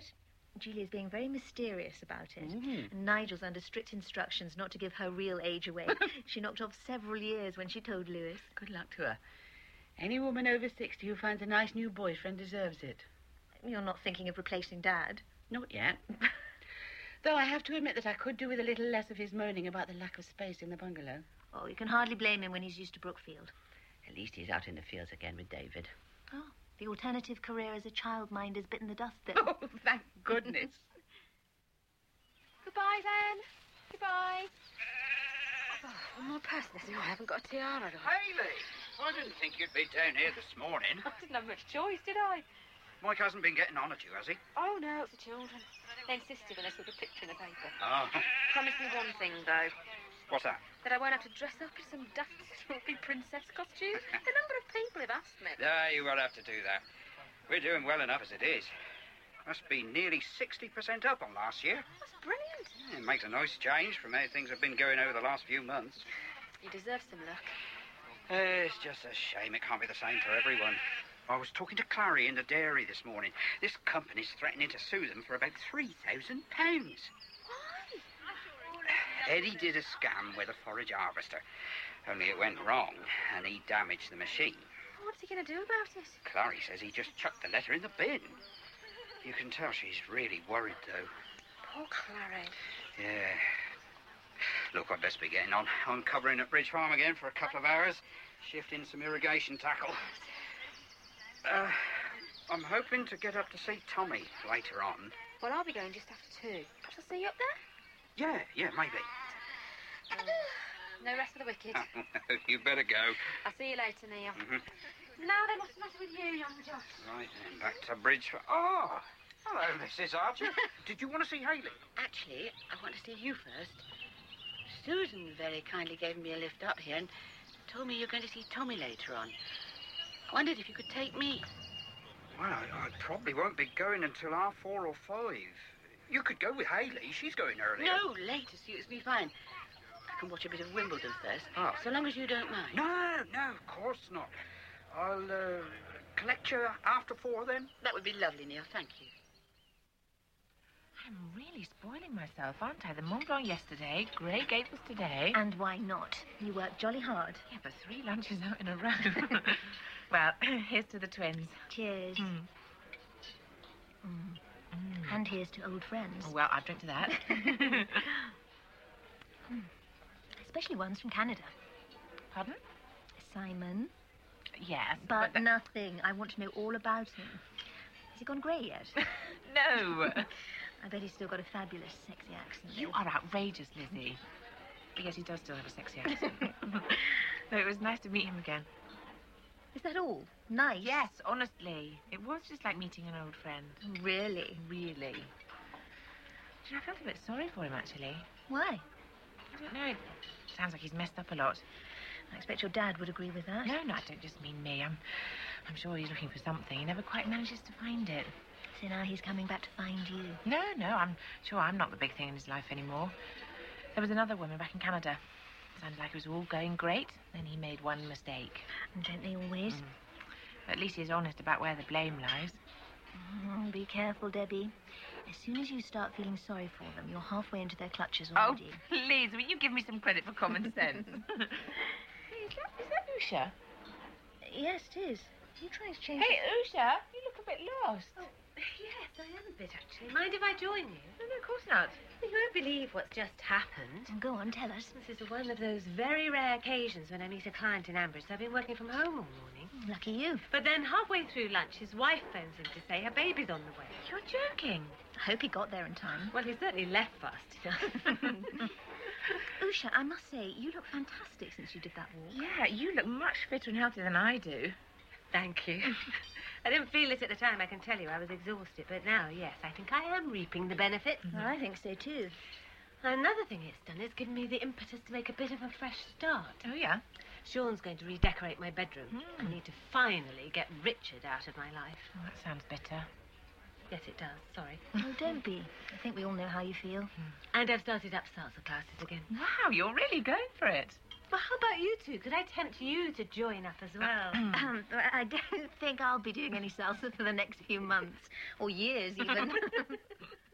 S4: Julia's being very mysterious about it.
S8: Mm.
S4: And Nigel's under strict instructions not to give her real age away. She knocked off several years when she told Lewis.
S8: Good luck to her. Any woman over sixty who finds a nice new boyfriend deserves it.
S4: You're not thinking of replacing Dad?
S8: Not yet. Though I have to admit that I could do with a little less of his moaning about the lack of space in the bungalow.
S4: Oh, you can hardly blame him when he's used to Brookfield.
S8: At least he's out in the fields again with David.
S4: Oh, the alternative career as a childminder's bitten the dust then.
S8: Oh, thank goodness.
S13: Goodbye, then. Goodbye. Oh, one more person. I haven't got a tiara on.
S23: Hayley! I didn't think you'd be down here this morning.
S13: I didn't have much choice, did I?
S23: Mike hasn't been getting on at you, has he?
S13: Oh, no, it's the children. They insisted when they saw the picture in the paper.
S23: Oh.
S13: Promise me one thing, though.
S23: What's that?
S13: That I won't have to dress up in some daft, smoky princess costume. The number of people have asked me.
S23: Yeah, you won't have to do that. We're doing well enough as it is. Must be nearly sixty percent up on last year.
S13: That's brilliant.
S23: Yeah, it makes a nice change from how things have been going over the last few months.
S13: You deserve some luck.
S23: Uh, it's just a shame it can't be the same for everyone. I was talking to Clary in the dairy this morning. This company's threatening to sue them for about three thousand pounds.
S13: Why?
S23: Eddie did a scam with a forage harvester. Only it went wrong, and he damaged the machine.
S13: What's he going to do about it?
S23: Clary says he just chucked the letter in the bin. You can tell she's really worried, though.
S13: Poor Clary.
S23: Yeah. Look, I'd best be getting on. I'm covering at Bridge Farm again for a couple of hours, shifting some irrigation tackle. Uh, I'm hoping to get up to see Tommy later on.
S13: Well, I'll be going just after two. Perhaps I'll see you up there?
S23: Yeah, yeah, maybe.
S13: No rest for the wicked.
S23: You better go.
S13: I'll see you later, Neil.
S23: Mm-hmm.
S13: Now then, what's the matter with you, young Josh?
S23: Right then, back to Bridge Farm. Oh, hello, Missus Archer. Did you want to see Hayley?
S8: Actually, I want to see you first. Susan very kindly gave me a lift up here and told me you're going to see Tommy later on. I wondered if you could take me.
S23: Well, I, I probably won't be going until half four or five. You could go with Hayley. She's going earlier.
S8: No, later suits me fine. I can watch a bit of Wimbledon first,
S23: Oh.
S8: so long as you don't mind.
S23: No, no, of course not. I'll uh, collect you after four then.
S8: That would be lovely, Neil. Thank you.
S16: I'm really spoiling myself, aren't I? The Mont Blanc yesterday, Grey Gables today.
S4: And why not? You work jolly hard.
S16: Yeah, but three lunches out in a row. Well, here's to the twins.
S4: Cheers.
S16: Mm.
S4: Mm. And here's to old friends.
S16: Oh, well, I'll drink to that.
S4: Mm. Especially ones from Canada.
S16: Pardon?
S4: Simon.
S16: Yes,
S4: But,
S16: but...
S4: nothing. I want to know all about him. Has he gone grey yet?
S16: No.
S4: I bet he's still got a fabulous sexy accent.
S16: You are outrageous, Lizzie. But yes, he does still have a sexy accent. No, it was nice to meet him again.
S4: Is that all? Nice?
S16: Yes, honestly. It was just like meeting an old friend.
S4: Really?
S16: Really. You know, I felt a bit sorry for him, actually.
S4: Why?
S16: I don't know. It sounds like he's messed up a lot.
S4: I expect your dad would agree with that.
S16: No, no, I don't just mean me. I'm, I'm sure he's looking for something. He never quite manages to find it.
S4: So now he's coming back to find you.
S16: No, no, I'm sure I'm not the big thing in his life anymore. There was another woman back in Canada. Sounded like it was all going great. Then he made one mistake.
S4: And don't they always?
S16: Mm. At least he's honest about where the blame lies.
S4: Mm, be careful, Debbie. As soon as you start feeling sorry for them, you're halfway into their clutches already.
S16: Oh, please, will you give me some credit for common sense? Hey, is that, is that Usha?
S4: Yes, it is. Are you trying to change...
S16: Hey, Usha, you look a bit lost.
S11: Oh, yes, I am a bit, actually. Mind if I join you?
S16: No, no, of course not.
S11: You won't believe what's just happened.
S4: Go on, tell us.
S11: This is one of those very rare occasions when I meet a client in Ambridge. So I've been working from home all morning.
S4: Lucky you.
S11: But then halfway through lunch, his wife phones in to say her baby's on the way.
S16: You're joking.
S4: I hope he got there in time.
S11: Well, he certainly left fast.
S4: Usha, I must say, you look fantastic since you did that walk.
S16: Yeah, you look much fitter and healthier than I do.
S11: Thank you. I didn't feel it at the time, I can tell you. I was exhausted. But now, yes, I think I am reaping the benefits.
S4: Mm-hmm. I think so, too.
S11: Another thing it's done is given me the impetus to make a bit of a fresh start.
S16: Oh, yeah?
S11: Sean's going to redecorate my bedroom.
S16: Mm.
S11: I need to finally get Richard out of my life.
S16: Oh, that sounds better.
S11: Yes, it does. Sorry.
S4: Oh, don't be. I think we all know how you feel.
S11: Mm. And I've started up salsa classes again.
S16: Wow, you're really going for it.
S11: Well, how about you two? Could I tempt you to join up as well?
S4: um, I don't think I'll be doing any salsa for the next few months. Or years, even.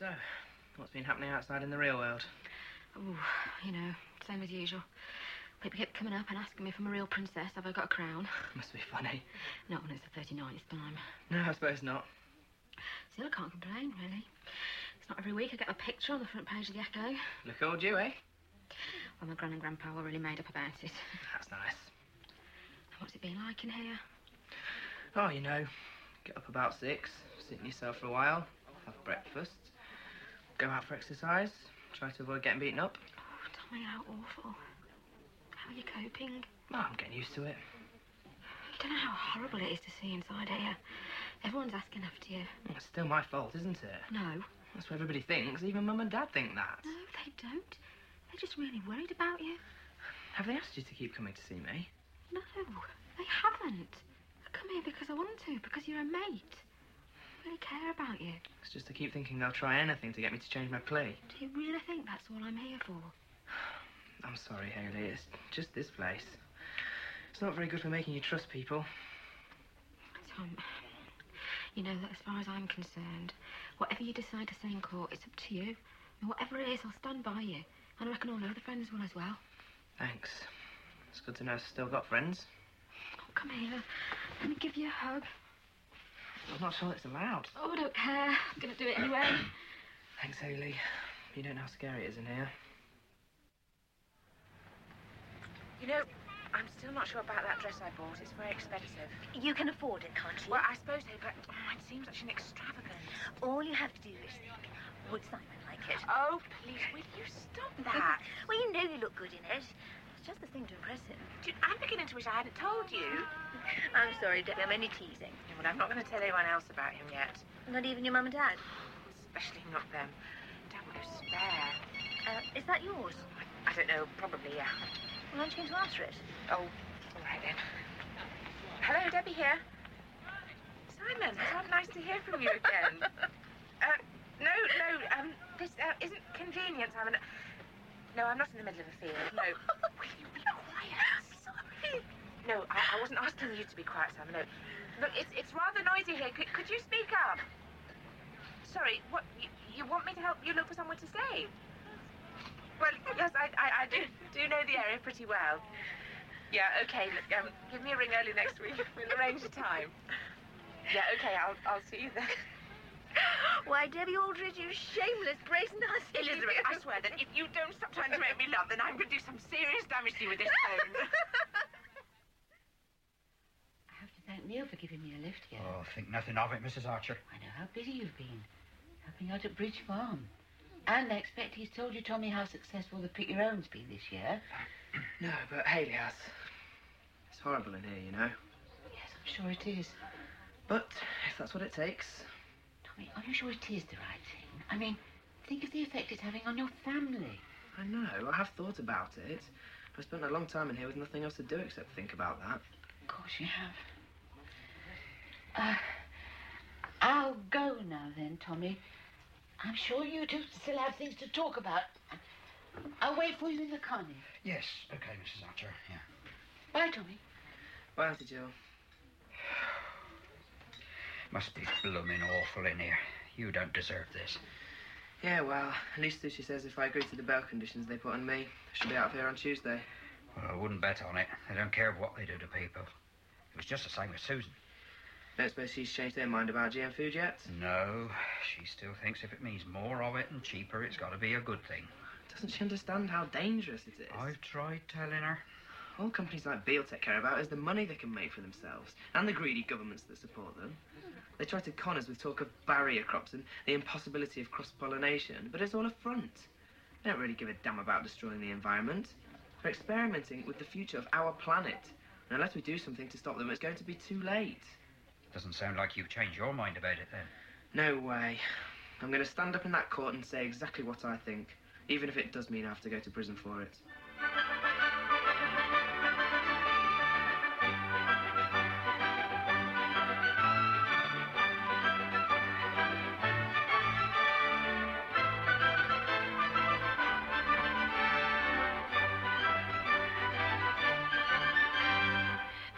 S5: So, what's been happening outside in the real world?
S13: Oh, you know, same as usual. People keep coming up and asking me if I'm a real princess. Have I got a crown?
S5: Must be funny.
S13: Not when it's the thirty-ninth time.
S5: No, I suppose not.
S13: Still, I can't complain, really. It's not every week I get a picture on the front page of the Echo.
S5: Look old you, eh?
S13: Well, my gran and grandpa were really made up about it.
S5: That's nice.
S13: What's it been like in here?
S5: Oh, you know, get up about six, sit in yourself for a while, have breakfast, go out for exercise, try to avoid getting beaten up.
S13: Oh, Tommy, how awful. How are you coping?
S5: Oh, I'm getting used to it.
S13: You don't know how horrible it is to see inside here. Everyone's asking after you.
S5: It's still my fault, isn't it?
S13: No.
S5: That's what everybody thinks. Even Mum and Dad think that.
S13: No, they don't. They're just really worried about you.
S5: Have they asked you to keep coming to see me?
S13: No, they haven't. I come here because I want to, because you're a mate. I really care about you.
S5: It's just I keep thinking they'll try anything to get me to change my plea.
S13: Do you really think that's all I'm here for?
S5: I'm sorry, Hayley. It's just this place. It's not very good for making you trust people.
S13: Tom, you know that as far as I'm concerned, whatever you decide to say in court, it's up to you. And whatever it is, I'll stand by you. And I reckon all the other friends will as well.
S5: Thanks. It's good to know I've still got friends.
S13: Oh, come here. Let me give you a hug.
S5: I'm not sure it's allowed.
S13: Oh, I don't care. I'm going to do it anyway.
S5: Thanks, Hayley. You don't know how scary it is in here.
S16: You know, I'm still not sure about that dress I bought. It's very expensive.
S4: You can afford it, can't you?
S16: Well, I suppose so, but oh, it seems such an extravagance.
S4: All you have to do is think, would Simon like it?
S16: Oh, please, will you stop that?
S4: Well, you know you look good in it. It's just the thing to impress him.
S16: Dude, I'm beginning to wish I hadn't told you.
S4: I'm sorry, Debbie, I'm only teasing.
S16: Yeah, well, I'm not going to tell anyone else about him yet.
S4: Not even your mum and dad?
S16: Especially not them. Don't want to spare.
S4: Uh, is that yours?
S16: I don't know, probably, yeah.
S4: Well, aren't you going to answer it?
S16: Oh, all right then. Hello, Debbie here. Simon, how nice to hear from you again. uh, no, no, um, this uh, isn't convenient, Simon. No, I'm not in the middle of a field, no. Will you be quiet? Sorry. No, I, I wasn't asking you to be quiet, Simon, no. Look, it's, it's rather noisy here. Could, could you speak up? Sorry, what, you, you want me to help you look for someone to stay? Well, yes, I, I, I do, do know the area pretty well. Yeah, okay, look, um, give me a ring early next week. We'll arrange a time. Yeah, okay, I'll, I'll see you then.
S4: Why, Debbie Aldridge, you shameless, brazen hussy.
S16: Elizabeth, I swear that if you don't stop trying to make me laugh, then I'm going to do some serious damage to you with this phone.
S8: I have to thank Neil for giving me a lift here.
S21: Oh, think nothing of it, Missus Archer.
S8: I know how busy you've been, helping out at Bridge Farm. And I expect he's told you, Tommy, how successful the Pick Your Own's been this year.
S5: No, but Hayley has. It's horrible in here, you know.
S8: Yes, I'm sure it is.
S5: But if that's what it takes...
S8: Tommy, are you sure it is the right thing? I mean, think of the effect it's having on your family.
S5: I know, I have thought about it. I've spent a long time in here with nothing else to do except think about that.
S8: Of course you have. Uh, I'll go now then, Tommy. I'm sure you two still have things to talk about. I'll wait for you in the car.
S21: Yes, okay, Missus Archer, yeah.
S8: Bye, Tommy.
S5: Bye, Auntie Jill.
S21: Must be blooming awful in here. You don't deserve this.
S5: Yeah, well, at least she says if I agree to the bail conditions they put on me, I should be out of here on Tuesday.
S21: Well, I wouldn't bet on it. They don't care what they do to people. It was just the same with Susan.
S5: Don't suppose she's changed her mind about G M food yet?
S21: No, she still thinks if it means more of it and cheaper, it's got to be a good thing.
S5: Doesn't she understand how dangerous it is?
S21: I've tried telling her.
S5: All companies like Bealtech care about is the money they can make for themselves and the greedy governments that support them. They try to con us with talk of barrier crops and the impossibility of cross-pollination, but it's all a front. They don't really give a damn about destroying the environment. They're experimenting with the future of our planet. And unless we do something to stop them, it's going to be too late.
S21: Doesn't sound like you've changed your mind about it, then.
S5: No way. I'm going to stand up in that court and say exactly what I think, even if it does mean I have to go to prison for it.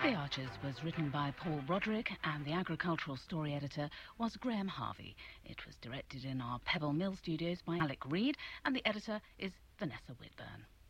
S6: The Archers was written by Paul Broderick, and the agricultural story editor was Graham Harvey. It was directed in our Pebble Mill studios by Alec Reed, and the editor is Vanessa Whitburn.